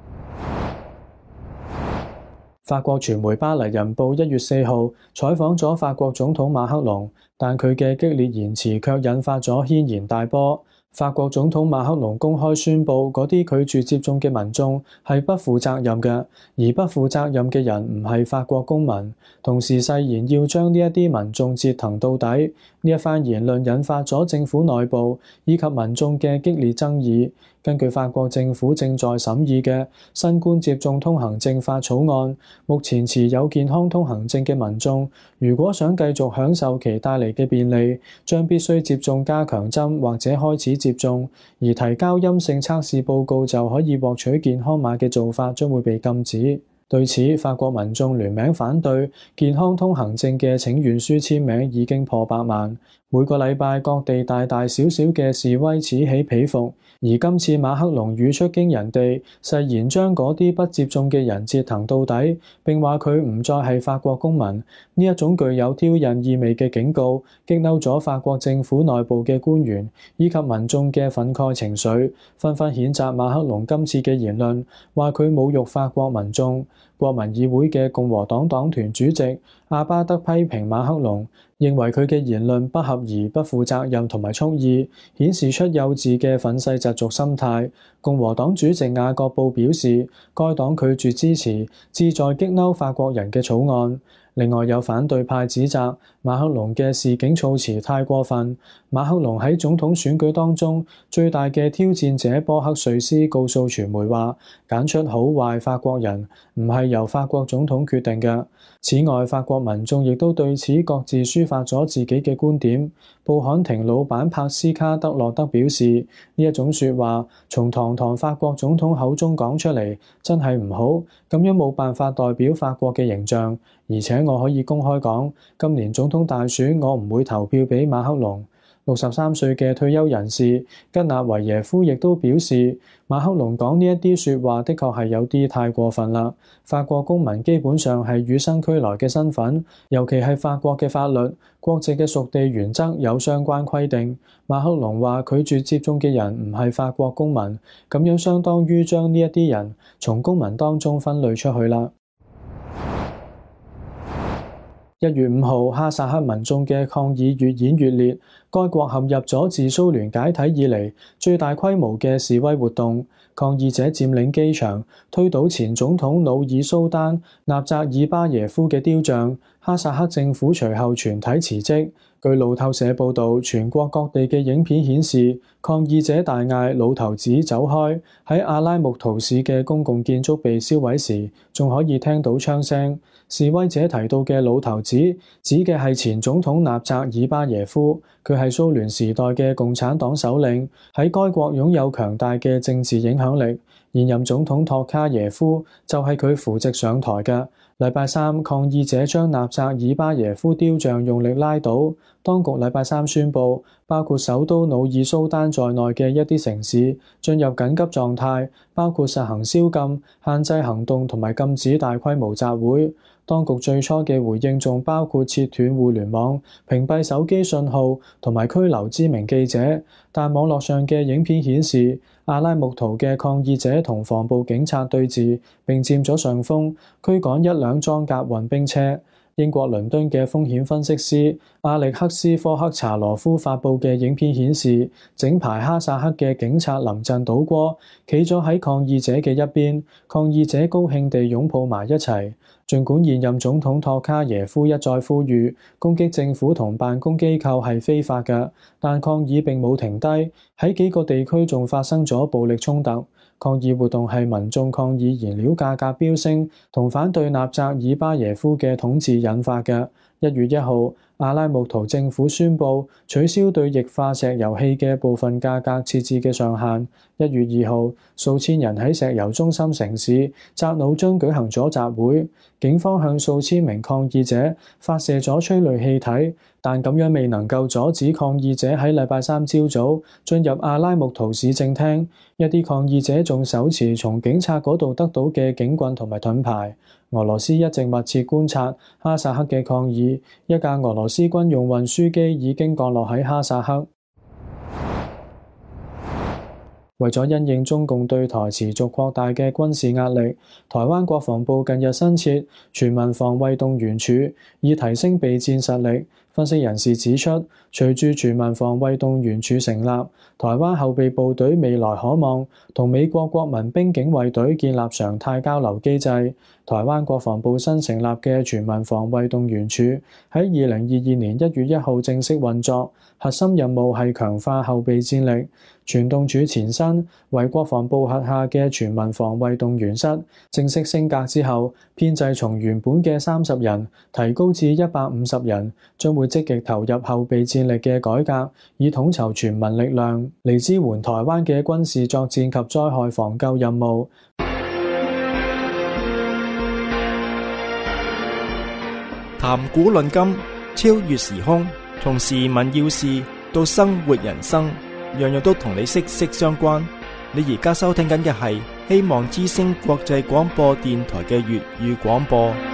法國傳媒《巴黎人報》一月四號採訪咗法國總統馬克龍，但佢嘅激烈言辭卻引發咗軒然大波。法國總統馬克龍公開宣布，嗰啲拒絕接種嘅民眾係不負責任嘅，而不負責任嘅人唔係法國公民。同時誓言要將呢一啲民眾折騰到底。呢一番言論引發咗政府內部以及民眾嘅激烈爭議。 根據法國政府正在審議嘅新冠接種通行證法草案，目前持有健康通行證嘅民眾，如果想繼續享受其帶嚟嘅便利，將必須接種加強針或者開始接種，而提交陰性測試報告就可以獲取健康碼嘅做法將會被禁止。對此，法國民眾聯名反對健康通行證嘅請願書簽名已經破百萬。每個禮拜各地大大小小嘅示威此起彼伏，而今次馬克龍語出驚人地誓言將嗰啲不接種嘅人折騰到底，並話佢唔再係法國公民。呢一種具有挑釁意味嘅警告，激嬲咗法國政府內部嘅官員以及民眾嘅憤慨情緒，紛紛譴責馬克龍今次嘅言論，話佢侮辱法國民眾。國民議會嘅共和黨黨團主席阿巴德批評馬克龍，認為佢嘅言論不合宜、不負責任同埋蓄意，顯示出幼稚嘅憤世嫉俗心態。共和黨主席雅各布表示，該黨拒絕支持旨在激嬲法國人嘅草案。另外有反對派指責馬克龍嘅示警措辭太過分。馬克龍喺總統選舉當中最大嘅挑戰者波克瑞斯告訴傳媒話，揀出好壞法國人唔係由法國總統決定嘅。此外，法國民眾亦都對此各自抒發咗自己嘅觀點。報刊亭老闆帕斯卡德洛德表示，呢一種説話從堂堂法國總統口中講出嚟，真係唔好，咁樣冇辦法代表法國嘅形象。而且我可以公開講，今年總統大選我唔會投票俾馬克龍。六十三歲嘅退休人士吉納維耶夫亦都表示，馬克龍講呢一啲説話的確係有啲太過分啦。法國公民基本上係與生俱來嘅身份，尤其係法國嘅法律、國籍嘅屬地原則有相關規定。馬克龍話拒絕接種嘅人唔係法國公民，咁樣相當於將呢一啲人從公民當中分類出去啦。一月五號，哈薩克民眾嘅抗議越演越烈，該國陷入咗自蘇聯解體以嚟最大規模嘅示威活動。抗議者佔領機場，推倒前總統努爾蘇丹納扎爾巴耶夫嘅雕像。哈薩克政府隨後全體辭職。據路透社報導，全國各地嘅影片顯示，抗議者大嗌老頭子走開。喺阿拉木圖市嘅公共建築被燒毀時，仲可以聽到槍聲。示威者提到嘅老頭子指嘅係前總統納扎爾巴耶夫，佢係蘇聯時代嘅共產黨首領，喺該國擁有強大嘅政治影響力。現任總統托卡耶夫就係佢扶植上台嘅。禮拜三，抗議者將納扎爾巴耶夫雕像用力拉倒。當局禮拜三宣布，包括首都努爾蘇丹在內嘅一啲城市進入緊急狀態，包括實行宵禁、限制行動同埋禁止大規模集會。當局最初嘅回應仲包括切斷互聯網、屏蔽手機信號同埋拘留知名記者。但網絡上嘅影片顯示，阿拉木圖嘅抗議者同防暴警察對峙並佔咗上風，驅趕一輛裝甲運兵車。英國倫敦嘅風險分析師阿力克斯科克查羅夫發布嘅影片顯示，整排哈薩克嘅警察臨陣倒戈，企咗喺抗議者嘅一邊，抗議者高興地擁抱埋一齊。儘管現任總統托卡耶夫一再呼籲攻擊政府同辦公機構係非法嘅，但抗議並冇停低，喺幾個地區仲發生咗暴力衝突。抗議活動係民眾抗議燃料價格飆升同反對納扎爾巴耶夫嘅統治引發嘅。一月一號，阿拉木圖政府宣布取消對液化石油氣嘅部分價格設置嘅上限。一月二號，數千人喺石油中心城市扎努津舉行咗集會，警方向數千名抗議者發射咗催淚氣體，但咁樣未能夠阻止抗議者喺禮拜三朝早進入阿拉木圖市政廳。一啲抗議者仲手持從警察嗰度得到嘅警棍同埋盾牌。俄羅斯一直密切觀察哈薩克嘅抗議，一架俄羅斯軍用運輸機已經降落喺哈薩克。為咗因應中共對台持續擴大嘅軍事壓力，台灣國防部近日新設全民防衛動員處，以提升備戰實力。 分析人士指出，隨住全民防衛動員處成立，台灣後備部隊未來可望同美國國民兵警衛隊建立常態交流機制。台灣國防部新成立嘅全民防衛動員處喺二零二二年一月一號正式運作，核心任務係強化後備戰力。全動處前身為國防部轄下嘅全民防衛動員室，正式升格之後，編制從原本嘅三十人提高至一百五十人，將會積極投入後備戰力嘅改革，以統籌全民力量嚟支援台灣嘅軍事作戰及災害防救任務。 談古論今，超越時空，從時聞要事到生活人生，樣樣都同你息息相關。你而家收聽緊嘅係希望之聲國際廣播電台嘅粵語廣播。